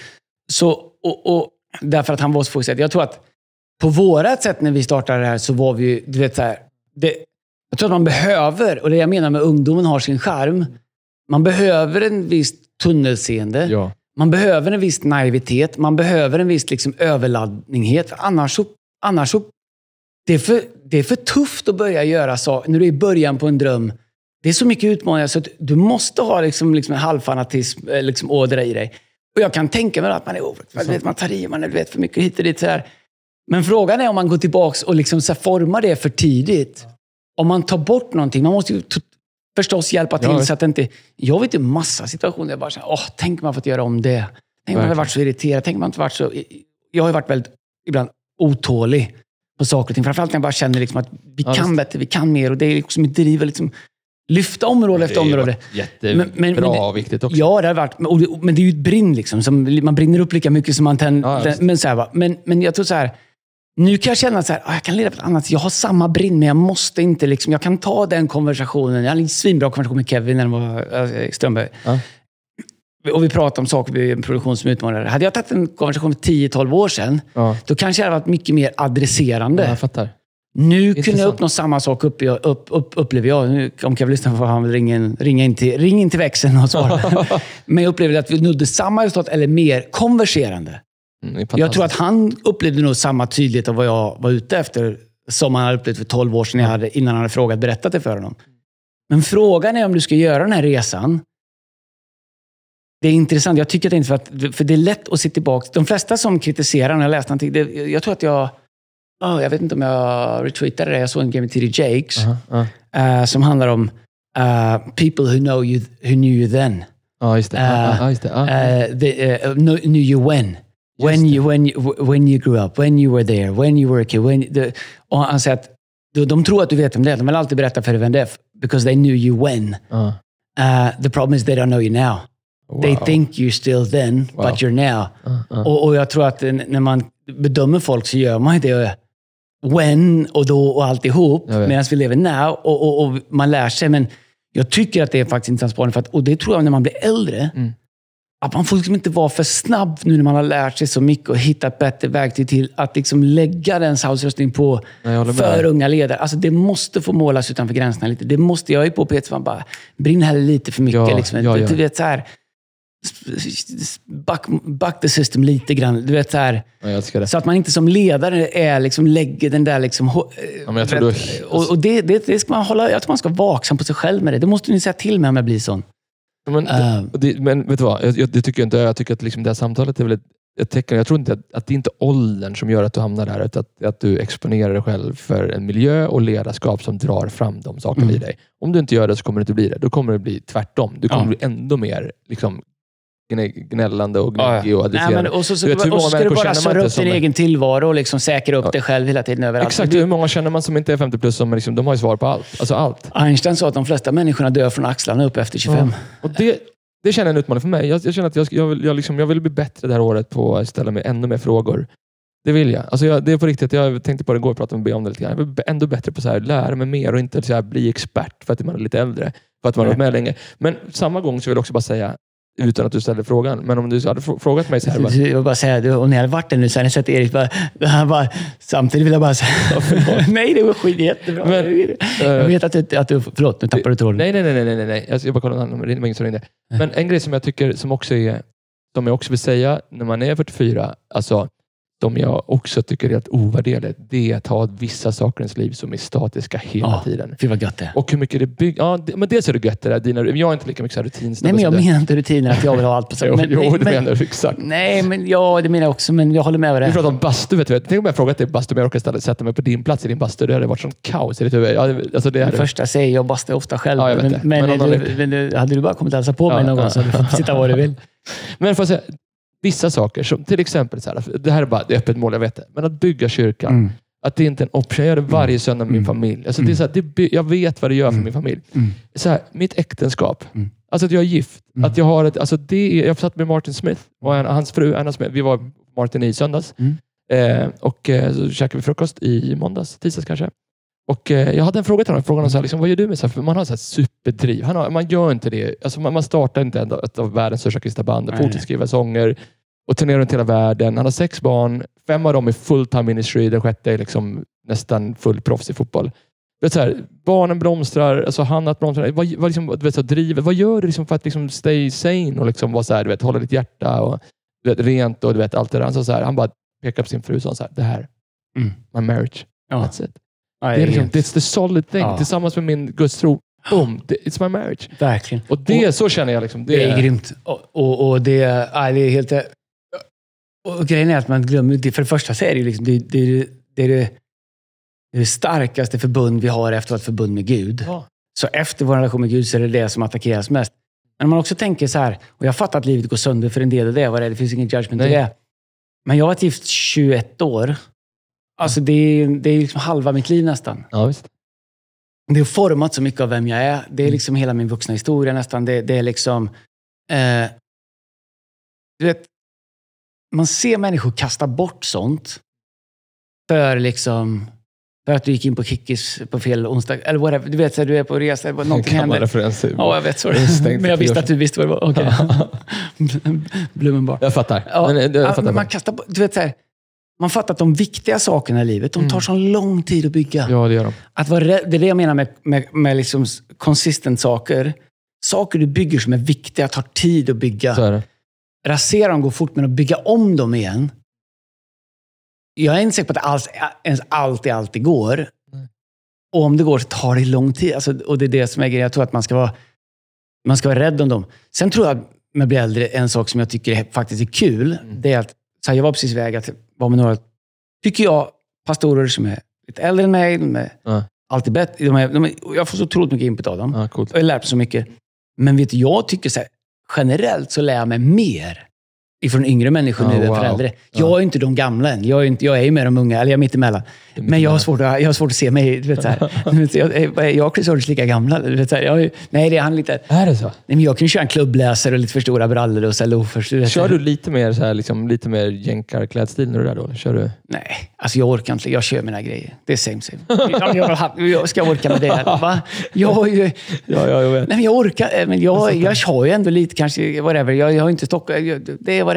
Och därför att han var så fokuserad. Jag tror att på vårat sätt när vi startade det här så var vi ju... Du vet, så här, jag tror att man behöver, och det jag menar med ungdomen har sin charm. Man behöver en viss tunnelseende. Ja. Man behöver en viss naivitet. Man behöver en viss liksom, överladdninghet. Annars så det är för tufft att börja göra så när du är i början på en dröm. Det är så mycket utmaningar så att du måste ha liksom en halvfanatism liksom, ådra i dig. Och jag kan tänka mig att man är man tar i, man vet för mycket hit och dit. Så här. Men frågan är om man går tillbaka och liksom, så här, formar det för tidigt. Om man tar bort någonting. Man måste ju förstås hjälpa till så att det inte... Jag vet ju massa situationer där jag bara säger, tänk man fått göra om det. Tänk man har varit så irriterad. Tänk man inte varit så... Jag har ju varit väldigt ibland otålig på saker och ting. Framförallt när jag bara känner liksom att vi kan bättre, vi kan mer. Och det är liksom mitt driv att liksom lyfta område efter område. Jättebra och viktigt också. Ja, det har varit. Men det är ju ett brinn liksom. Som, man brinner upp lika mycket som man tänder. Men jag tror så här... Nu kan jag känna så här, jag kan leda på ett annat. Jag har samma brinn, men jag måste inte liksom, jag kan ta den konversationen. Jag hade en svinbra konversation med Kevin när han var Strömberg. Ja. Och vi pratade om saker i en produktion som utmanade. Hade jag tagit en konversation för 10-12 år sedan, då kanske jag hade varit mycket mer adresserande. Ja, jag fattar. Nu kunde jag uppnå samma sak upplever jag. Nu, om Kevin lyssnar får han väl ringa in till växeln och svara. Men jag upplevde att vi nådde samma resultat eller mer konverserande. Jag tror att han upplevde nog samma tydlighet av vad jag var ute efter som han hade upplevt för 12 år sedan innan han hade berättat det för honom. Men frågan är om du ska göra den här resan. Det är intressant. Jag tycker att det är inte för det är lätt att sitta tillbaka. De flesta som kritiserar när jag läste någonting, jag tror att jag vet inte om jag retweetade det. Jag såg en game med T.D. Jakes som handlar om people who knew you then. Ja, just det. Knew you when. When you grew up, when you were there, when you were a kid. Och han säger att de tror att du vet om det. De vill alltid berätta för dig vem det är. Because they knew you when. The problem is they don't know you now. Wow. They think you're still then, but you're now. Och jag tror att när man bedömer folk så gör man det when och då och alltihop. Medan vi lever now och man lär sig. Men jag tycker att det är faktiskt intressant. För att, och det tror jag när man blir äldre... Att man får liksom inte vara för snabb nu när man har lärt sig så mycket och hittat bättre verktyg till att liksom lägga den house-röstning på för unga ledare. Alltså det måste få målas utanför gränserna lite. Det måste jag ju på Peter man bara brinner här lite för mycket. Liksom. Du vet så här, back the system lite grann. Du vet så här, så att man inte som ledare är liksom lägger den där liksom och det ska man hålla. Jag tror man ska vara vaksam på sig själv med det. Det måste ni säga till mig om jag blir sån. Men vet du vad? Jag tycker inte. Jag tycker att liksom det här samtalet är väl ett tecken. Jag tror inte att det är inte åldern som gör att du hamnar där, utan att du exponerar dig själv för en miljö och ledarskap som drar fram de sakerna i dig. Om du inte gör det så kommer det inte bli det. Då kommer det bli tvärtom. Du kommer bli ändå mer liksom gnällande och gnäggig och adresserande. Och så ska du bara söra upp din egen tillvaro och liksom säkra upp dig själv hela tiden överallt. Exakt, hur många känner man som inte är 50 plus som liksom, de har ju svar på allt. Alltså allt. Einstein sa att de flesta människorna dör från axlarna upp efter 25. Och det känner en utmaning för mig. Jag känner att jag vill bli bättre det här året på att ställa mig ännu mer frågor. Det vill jag. Alltså det är på riktigt. Jag tänkte på det igår och pratade med B om det lite grann. Jag vill ändå bättre på så här, lära mig mer och inte så här, bli expert för att man är lite äldre. För att man har varit med länge. Men samma gång så vill jag också bara säga, utan att du ställer frågan. Men om du hade frågat mig så här. Jag vill bara säga, om ni hade varit där nu så hade jag sett Erik bara, samtidigt vill jag bara säga, nej, det var skit jättebra. Men, jag vet att du förlåt, nu tappar du tråden. Nej. Jag bara kollar, det var ingen som ringde. Men en grej som jag tycker, som jag också vill säga, när man är 44, alltså, som jag också tycker är helt ovärderligt, det är att ha vissa saker i ens liv som är statiska hela tiden. Fy vad gött det. Och hur mycket det bygger... men dels är det gött det där. Jag är inte lika mycket så här rutinsnabb. Nej, men jag menar inte rutiner att jag vill ha allt på sig. Jo, det menar du exakt. Nej, men det menar jag också. Men jag håller med det. Vi pratar om bastu, vet du. Tänk om jag frågat dig bastu, men jag orkar sätta mig på din plats i din bastu. Det hade varit sånt kaos i ditt huvud. Alltså det första säger jag bastu ofta själv. Ja, jag vet det. Men hade du bara kommit hälsa på mig någon gång så hade du fått sitta var du vill. Men får jag säga, vissa saker, som till exempel så här, det här är bara det öppet mål, jag vet det. Men att bygga kyrkan. Att det inte är en option. Jag gör det varje söndag med min familj. Alltså det är så här, jag vet vad det gör för min familj. Så här, mitt äktenskap. Alltså att jag är gift. Att jag har jag satt med Martin Smith och hans fru Anna Smith. Vi var Martin i söndags. Och så käkade vi frukost i måndags, tisdags kanske. Och jag hade en fråga till honom. Frågan så här, liksom, vad gör du med så här? För man har så här superdriv. Man gör inte det. Alltså man startar inte ett av världens största kristna band. Fortsätter skriva sånger och turnerar runt hela världen. Han har 6 barn. 5 av dem är full-time ministry. Den 6:e är liksom nästan full proffs i fotboll. Så här, barnen blomstrar. Alltså han att blomstrar. Vad liksom, vet, så driver. Vad gör du liksom för att liksom stay sane och liksom vara så här, du vet, hålla ditt hjärta och du vet, rent och du vet allt det där. Så här, han bara pekar på sin fru och sa så här, det här. My marriage. That's it. Det är liksom, it's the solid thing. Tillsammans med min gudstro. Boom. It's my marriage. Verkligen. Och det så känner jag liksom. Det är grymt. Och det är helt... Och grejen är att man glömmer det. För det första så är det liksom, det är det starkaste förbund vi har efter att vara förbund med Gud. Ja. Så efter vår relation med Gud så är det som attackeras mest. Men man också tänker så här, och jag fattar att livet går sönder för en del av det finns ingen judgment i det. Men jag har varit gift 21 år. Alltså det är liksom halva mitt liv nästan. Ja, visst. Det har format så mycket av vem jag är. Det är liksom hela min vuxna historia nästan. Det är liksom... du vet, man ser människor kasta bort sånt för att du gick in på Kickis på fel onsdag. Eller whatever. Du vet, så du är på resa. Någonting händer. Ja, jag vet. Sorry. Men jag visste att du visste vad det var. Okej. Blumenbar. Jag fattar. Ja, men man kastar bort... Du vet så här... Man fattar att de viktiga sakerna i livet, de tar så lång tid att bygga. Ja, det gör de. Det är det jag menar med liksom consistent saker. Saker du bygger som är viktiga tar tid att bygga. Så är det. Rasera dem går fort, men att bygga om dem igen. Jag är inte säker på att ens alltid går. Och om det går så tar det lång tid. Alltså, och det är det som är grejen. Jag tror att man ska vara rädd om dem. Sen tror jag, med att bli äldre, en sak som jag tycker faktiskt är kul, det är att så här, jag var precis väg att vara med några, tycker jag, pastorer som är lite äldre än mig. De är alltid bättre. Jag får så otroligt mycket input av dem. Coolt. Och jag lär mig så mycket. Men vet du, jag tycker så här, generellt så lär jag mig mer ifrån yngre människor nu än från äldre. Jag är inte de gamla än. Jag är ju med de unga, eller jag är mitt emellan. Men jag har svårt att se mig. Du vet, så här. Jag och Chris Hodge lika gamla. Du vet, så här. Nej, det är han lite... Är det så? Nej, men jag kan ju köra en klubbläsare och lite för stora brallor och loafers. Kör du lite mer så här, liksom, lite mer jänkarklädstil när du är där då? Kör du? Nej, alltså jag orkar inte. Jag kör mina grejer. Det är same. Jag ska orka med det. Va? Jag vet. Nej, men jag orkar. Men jag har ju ändå lite kanske, whatever. Jag har inte Stockholm. Det är vad det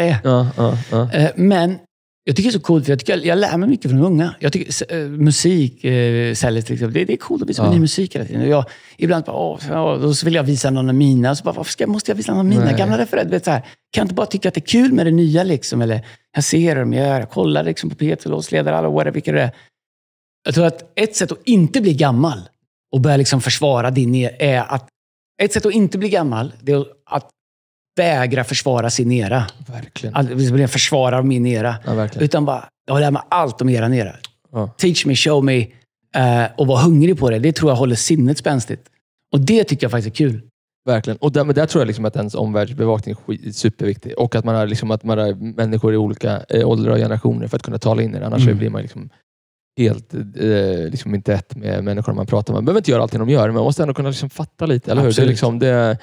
är. Men jag tycker det är så coolt, för jag lär mig mycket från unga. Jag tycker musik säljs, liksom. Det är coolt att visa ny musik hela tiden. Jag ibland bara, då vill jag visa någon av mina. Så bara, varför måste jag visa någon av mina gamla referenser? Kan jag inte bara tycka att det är kul med det nya liksom? Eller jag ser dem, jag kollar liksom på Peter, låtsledare, alla whatever, vilka det är. Jag tror att ett sätt att inte bli gammal och börja liksom försvara din är att ett sätt att inte bli gammal, det är att vägra försvara sin era. Verkligen. Att bli en försvarare av min era. Ja, utan bara, jag lär mig allt om eran era. Teach me, show me. Och vara hungrig på det. Det tror jag håller sinnet spänstigt. Och det tycker jag faktiskt är kul. Verkligen. Och där tror jag liksom att ens omvärldsbevakning är superviktig. Och att man har människor i olika åldrar och generationer för att kunna tala in det. Annars blir man liksom helt liksom inte ett med människor man pratar med. Man behöver inte göra allt de gör, men man måste ändå kunna liksom fatta lite. Eller hur? Det är liksom,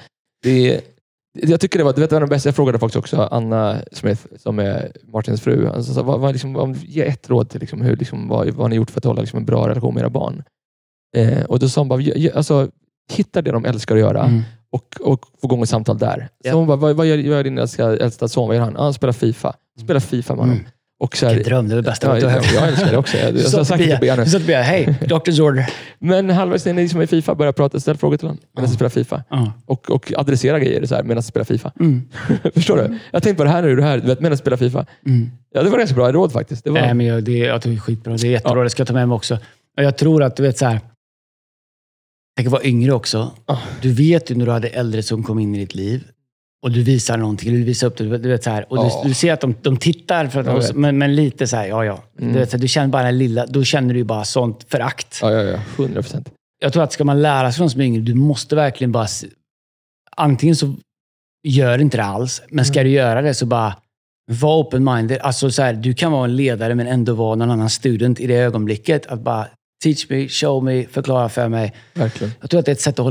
jag tycker det var de bästa. Jag frågade faktiskt också Anna Smith, som är Martins fru. Alltså, ge ett råd till liksom, hur, liksom, vad har ni gjort för att hålla liksom, en bra relation med era barn? Och då sa hon bara, alltså, hitta det de älskar att göra och få igång ett samtal där. Så hon bara, vad gör din äldsta son? Vad gör han? Han spelar FIFA. Spelar FIFA med honom. Och så här, vilken dröm, det är det bästa jag älskar det också. Jag har sagt det på er nu. Så att vi hej, doctor's order. Men halvvägs när ni som är i FIFA börjar prata, ställ frågor till honom medan jag spelar FIFA. Och adressera grejer så här, medan jag spelar FIFA. Förstår du? Jag tänkte på det här nu, medan jag spelar FIFA. Ja, det var ganska bra råd faktiskt. Nej, men jag tycker det är skitbra. Det är jättebra, det ska jag ta med mig också. Och jag tror att, du vet så här, jag kan vara yngre också. Du vet ju när du hade äldre som kom in i ditt liv. Och du visar någonting, du visar upp det, du vet så här. Och du ser att de tittar, för att men lite så här, Du vet, så här, du känner bara den lilla, då känner du ju bara sånt förakt. Ja, 100%. Jag tror att ska man lära sig från som yngre, du måste verkligen bara, antingen så gör inte det alls, men ska du göra det så bara, Var open-minded. Alltså så här, du kan vara en ledare men ändå vara någon annan student i det ögonblicket. Att bara teach me, show me, förklara för mig. Verkligen. Jag tror att det är ett sätt att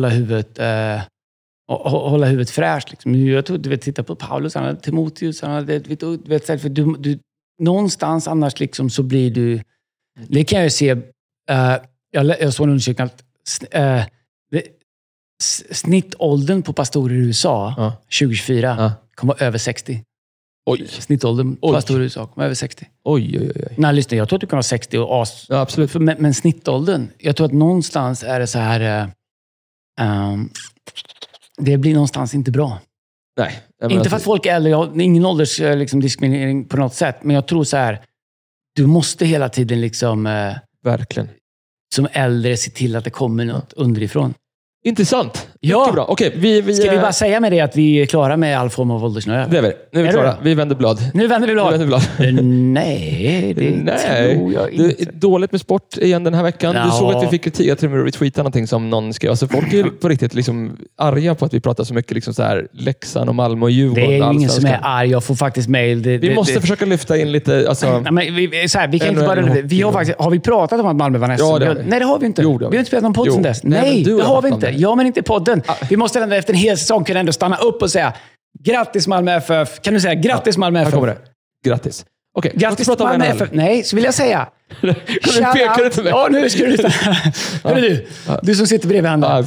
hålla huvudet fräscht. Liksom. Jag tror, du vet, titta på Paulus, han hade Timoteus, han hade, för du, någonstans annars liksom så blir du... Det kan jag se... Jag såg en undersökning att snittåldern på pastorer i USA 2024 kommer vara över 60. Oj. Snittåldern på pastorer i USA kommer över 60. Oj. Nej, lyssna, jag tror att du kan vara 60 och as. Ja, absolut. Men snittåldern, jag tror att någonstans är det så här... det blir någonstans inte bra. Nej. Inte för att folk är äldre, ingen ålders liksom, diskriminering på något sätt. Men jag tror så här, du måste hela tiden liksom... Verkligen. Som äldre se till att det kommer något underifrån. Intressant. Ja. Bra. Okej, ska vi bara säga med det att vi är klara med all form av åldersnöja? Det är vi. Nu är vi klara. Vi vänder blad. Nu vänder vi blad. Nej, tror jag inte. Det är dåligt med sport igen den här veckan. Du såg att vi fick kritik. Jag tror att vi retweetade någonting som någon skrev. Alltså folk är på riktigt liksom arga på att vi pratar så mycket liksom så här Leksand och Malmö och Djurgården. Det är ingen som är arg. Jag får faktiskt mejl. Vi måste försöka lyfta in lite... Alltså, vi kan inte bara... Har vi pratat om att Malmö vann SM? Ja, nej, det har vi inte. Vi har inte spelat någon podd sedan dess. Nej, det har vi inte. Ja, men inte i podden. Vi måste ändå efter en hel säsong kunna ändå stanna upp och säga grattis Malmö FF. Kan du säga grattis Malmö FF? Här kommer det. Grattis. Okej, grattis Malmö FF. Nej, så vill jag säga. Pekar du till mig? Ja, nu ska du Hörru du som sitter bredvid handen.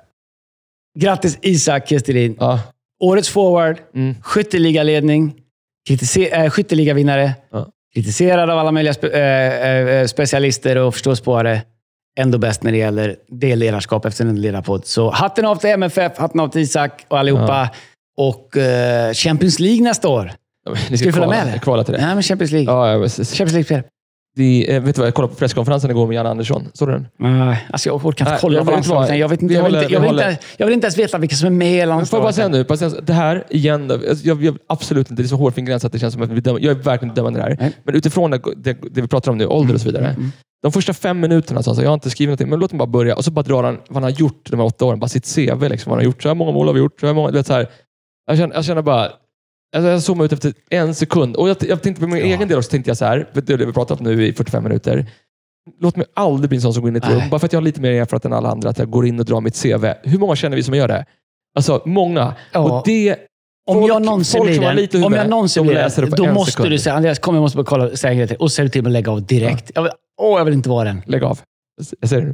Grattis Isak Kestelin. Årets forward, skytteligaledning, skytteligavinnare, kritiserad av alla möjliga specialister och förståspåare. Ändå bäst när det gäller det ledarskap efter en ledarpodd. Så hatten av till MFF, hatten av till Isak och allihopa. Och Champions League nästa år. Ni ska kvala till det. Nej, men Champions League. Champions League-spel. Vet du vad, jag kollade på presskonferensen igår med Jan Andersson. Såg du den? Nej, alltså jag orkar inte kolla på landslaget. Jag vill inte ens veta vilka som är med i landslaget. Får jag bara säga nu, det här igen, jag absolut inte, det är så hårfin gräns att det känns som att jag är verkligen dömande här. Nej. Men utifrån det vi pratar om nu, ålder och så vidare. De första 5 minuterna så jag har inte skrivit någonting, men låt mig bara börja. Och så bara drar han vad han har gjort de här 8 åren. Bara sitt CV, liksom, vad han har gjort. Så här många mål har vi gjort. Så här många, vet, så här. Jag känner bara... Jag zoomade ut efter 1 sekund. Och jag tänkte på min egen del också, tänkte jag så här. Det vi pratat om nu i 45 minuter. Låt mig aldrig bli en sån som går in i ett rum. Bara för att jag har lite mer erfarenhet än alla andra. Att jag går in och drar mitt CV. Hur många känner vi som gör det? Alltså, många. Och det... Om jag någonsin blir det, då måste du säga, Andreas, kom, jag måste bara kolla säkerheten. Och så säger du till mig att lägga av direkt. Jag vill inte vara den. Lägg av. Jag säger det.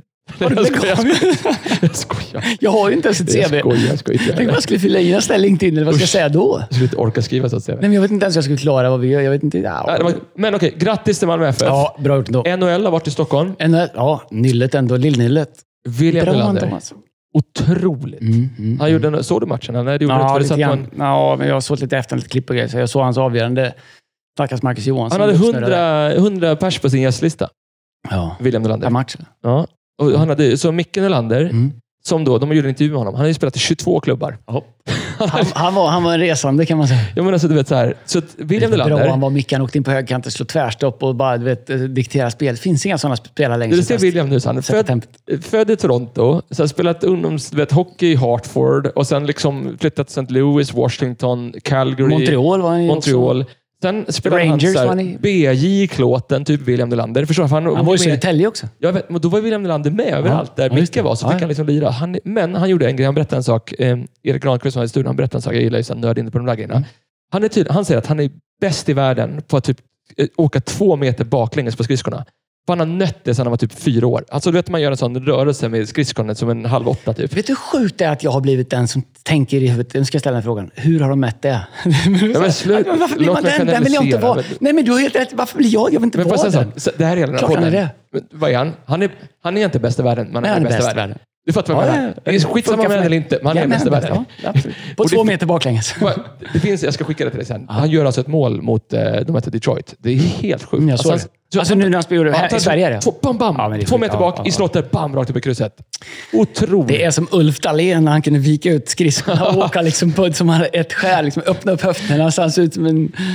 Jag skojar. Jag har ju inte ens ett CV. Jag skojar. Tänk om jag skulle fylla i nästa LinkedIn, eller vad ska jag säga då? Jag skulle inte orka skriva så att säga. Nej, men jag vet inte ens hur jag skulle klara vad vi gör. Jag vet inte. Men okej, grattis till Malmö FF. Ja, bra gjort ändå. NHL har varit i Stockholm. Nyllet ändå. Lill-Nyllet. William Nylander. Otroligt. Han gjorde såg du matchen? Nej, det gjorde lite grann. Men jag såg lite efter lite klipp och grejer. Så jag såg hans avgörande. Stackars Marcus Johansson. Han hade 100 pers på sin gästlista. Ja. William Nylander. Matchen. Ja. Och han hade, så Micke Nylander, som då, de gjorde en intervju med honom. Han hade ju spelat i 22 klubbar. Han var en resande, kan man säga. Ja, men alltså, du vet så här. Så William Nylander... Bra, han var Micke, han åkte in på högkanten, slå tvärstopp och bara, du vet, diktera spel. Det finns inga sådana spelare längre. Du ser William nu, han född i Toronto, så har spelat hockey i Hartford och sen liksom flyttat till St. Louis, Washington, Calgary, Montreal var han i också. Sen spelade Rangers, han BJ-klåten, typ William Nylander. Förstår han var i Södertälje också. Jag vet, men då var William Nylander med överallt där Micke var. Så fick han liksom lira. Men han gjorde en grej. Han berättade en sak. Erik Granqvist som var i studion, han berättade en sak. Jag gillar ju så nörd inne på de där grejerna. Han säger att han är bäst i världen på att typ åka 2 meter baklänges på skridskorna. För han har nött det sedan han var typ 4 år. Alltså du vet, man gör en sån rörelse med skridskonet som en 7:30 typ. Vet du hur sjukt det är att jag har blivit den som tänker i huvudet? Nu ska jag ställa den frågan. Hur har de mätt det? Varför blir man den vill jag inte vara. Nej, men du har helt rätt. Varför blir jag? Jag vill inte vara den. Det här är hela podden. Vad är han? Han är inte bäst i världen, men han är bäst i världen. Du fattar vad jag menar. Det är skitsamma med eller inte, men han är bäst i världen. På 2 meter baklänges. Det finns, jag ska skicka det till dig sen. Han gör alltså ett mål mot de heter Detroit. Det är helt sjukt. Alltså nu när han spelar här i Sverige är det. 2 meter bak i slottet, bam, rakt upp i krysset. Otroligt. Det är som Ulf Dahlén när han kunde vika ut skridskorna och åka liksom på som ett skär, liksom öppna upp höfterna så han ser ut som en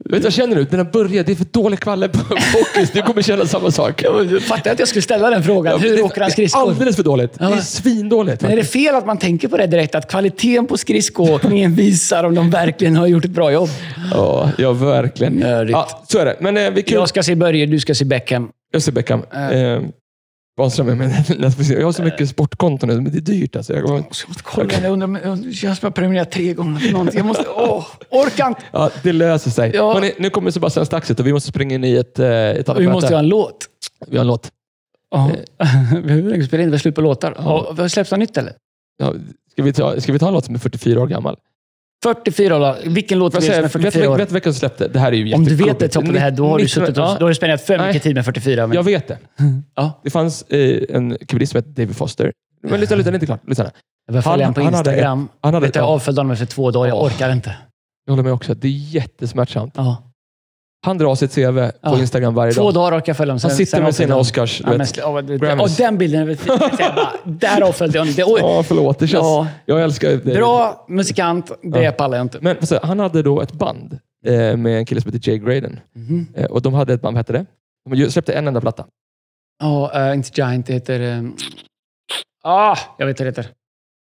Vet du vad jag känner nu? Den här börjar, det är för dålig kvalle på fokus. Du kommer känna samma sak. Jag fattar att jag skulle ställa den frågan. Hur åker han skridskor? Alldeles för dåligt. Det är svindåligt. Men är det fel att man tänker på det direkt? Att kvaliteten på skridskoåkningen visar om de verkligen har gjort ett bra jobb? Ja, verkligen. Ja, så är det. Men, jag ska se Börje, du ska se Beckham. Jag ser Beckham. Jag har så mycket sportkonton nu, men det är dyrt. Alltså. Jag har prenumererat 3 gånger för någonting. Jag måste... orkar inte. Ja, det löser sig. Ja. Nu kommer Sebastian Staxet och vi måste springa in i ett annat vi måste ha en låt. Vi har en låt. Vi spelar in, vi slut på låtar. Vi har släppt något nytt, eller? Ja, ska vi ta en låt som är 44 år gammal? 44 år. Vilken låt är det som är 44 år? Vet du vilken som släppte? Det här är ju om du vet det, toppen det här, då har du suttit och, då har du spenderat för mycket tid med 44. Men... Jag vet det. Det fanns en kubist som hette David Foster. Men lyssna, inte klart. Lyssna. Jag började följa honom på Instagram. Jag avföljde honom efter 2 dagar. Jag orkar inte. Jag håller med också. Det är jättesmärtsamt. Han drar sitt CV på Instagram varje dag. 2 dagar orkar jag följa honom. Han sitter med sina Oscars. Och den bilden. Där avföljde jag honom. Ja, förlåt. Det känns, jag älskar det. Bra musikant. Det pallar jag inte. Men han hade då ett band med en kille som heter Jay Graydon. Och de hade ett band, vad hette det? De släppte en enda platta. Inte Giant, det heter... jag vet vad det heter.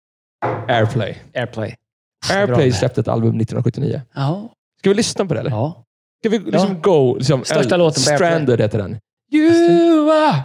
Airplay släppte ett album 1979. Ska vi lyssna på det, eller? Ja. Ska vi liksom go... Största låten på Stranded heter den. You are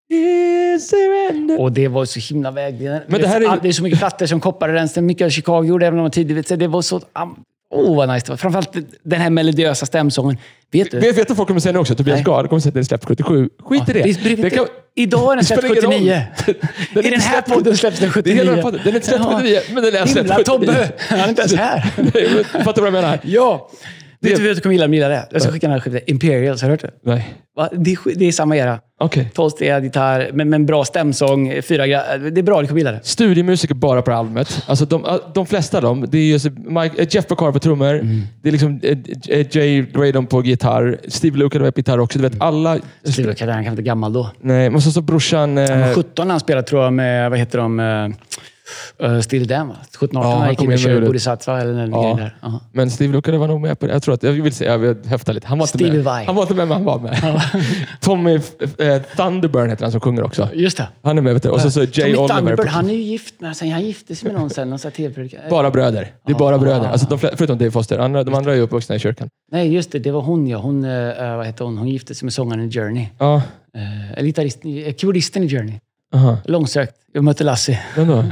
och det var så himla vägledande. Men det är så mycket plattor som koppade den. Mycket Chicago gjorde, även om de tidigt. Det var så... vad nice det var. Framförallt den här melodiösa stämsången. Vet du? Vet du folk kommer säga nu också? Tobias Gard kommer säga att den släpps 77. Skit i det. Idag är den släppt 79. I den här podden släpps den 79. Den är inte släppt 79, men den är släppt 79. Tobbe! Han är inte ens här. Fattar du vad jag menar? Ja. Vet du att du kommer gilla det? Jag ska skicka den här skivan. Imperials, har du hört det? Nej. Det är samma era. Okay. 12-stegad gitarr, men bra stämsång, 4 grader. Det är bra, du kommer gilla det. Studiemusiker bara på albumet. Alltså de flesta av dem, det är just Jeff Becerra på trummor, det är liksom Jay Graydon på gitarr, Steve Lukather på gitarr också. Du vet, alla... Steve Lukather, han kan inte gammal då. Nej, men så brorsan... Han var 17 när han spelade, tror jag, med, vad heter de... Still Dan, va? 17-18 han gick in och körde Bodhisattva eller den grejen där. Men Steve Lukather var nog med på det. Jag tror att, jag vill säga, jag vill häfta lite. Han var inte med, men han var med. Tommy Thunderburn heter han som sjunger också. Just det. Han är med, vet du. Och så Jay Oliver. Thunderburn, han är ju gift med, han gifte sig med någon sen. Bara bröder. Det är bara bröder. Alltså, förutom Dave Foster. De andra är ju uppvuxna i kyrkan. Nej, just det. Det var hon, ja. Hon, vad heter hon? Hon gifte sig med sångaren i Journey. Ja. Keyboardisten i Journey. Långsökt. Jag mötte Lassie.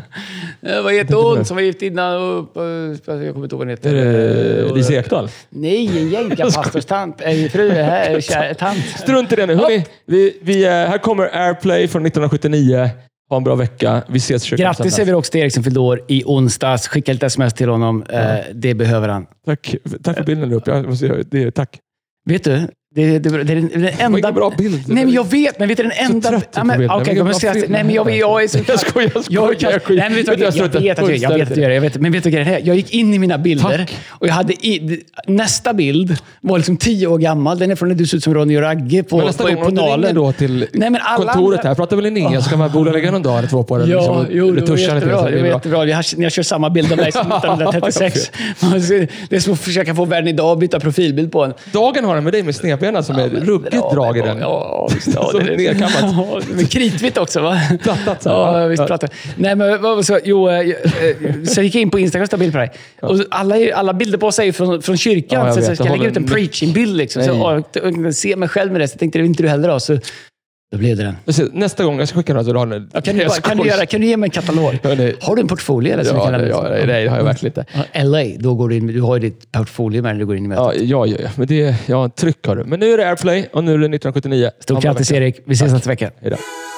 Vad heter hon som var gift innan? Jag kommer inte ihåg vad hon heter. Är det Lise Ekdahl? Nej, en jänkarpastorstant. Fru, tant. Strunt i det nu. Hörrni, här kommer Airplay från 1979. Ha en bra vecka. Vi ses. Grattis säger vi också till Erik som fyllde år i onsdags. Skicka lite sms till honom. Det behöver han. Tack för bilden upp. Tack. Vet du? Det är den enda... bra bild. Nej, men jag vet. Men vet du, den enda... Okej, nej, men jag är så... Jag skojar. Nej, men vet du, jag vet att du gör det. Men vet du vad det är? Jag gick in i mina bilder och jag hade... Nästa bild var liksom 10 år gammal. Den är från när du ser ut som Ronny och Ragge på Nalen. Då till kontoret här. Pratar väl Linnea så kan man bolaga någon dag eller 2 på den. Ja, jo, det var jättebra. Jag kör samma bild av mig som 1936. Det är som att försöka få världen idag och byta profilbild på en. Dagen har den med dig med snedbenen som är ruggigt drag i den. Ja, visst. Ja, det är nerkammat. Med kritvitt också, va? Plattat. Ja, visst plattat. Nej, men vad så? Jo, så gick jag in på Instagram och bild på dig. Och alla bilder på sig från kyrkan. Ja, så ska jag lägga ut en preaching-bild liksom. Så jag ser mig själv med det. Så jag tänkte, det inte du heller då. Så då blev det den. Nästa gång jag ska skicka den. Kan du ge mig en katalog? Har du en portfolio? Eller nej, det har jag verkligen inte. LA, då går du in, du har ju ditt portfolio med när du går in i mötet. Ja. Men det, tryck har du. Men nu är det Airplay och nu är det 1979. Stort grattis Erik. Vi ses nästa vecka. Hej då.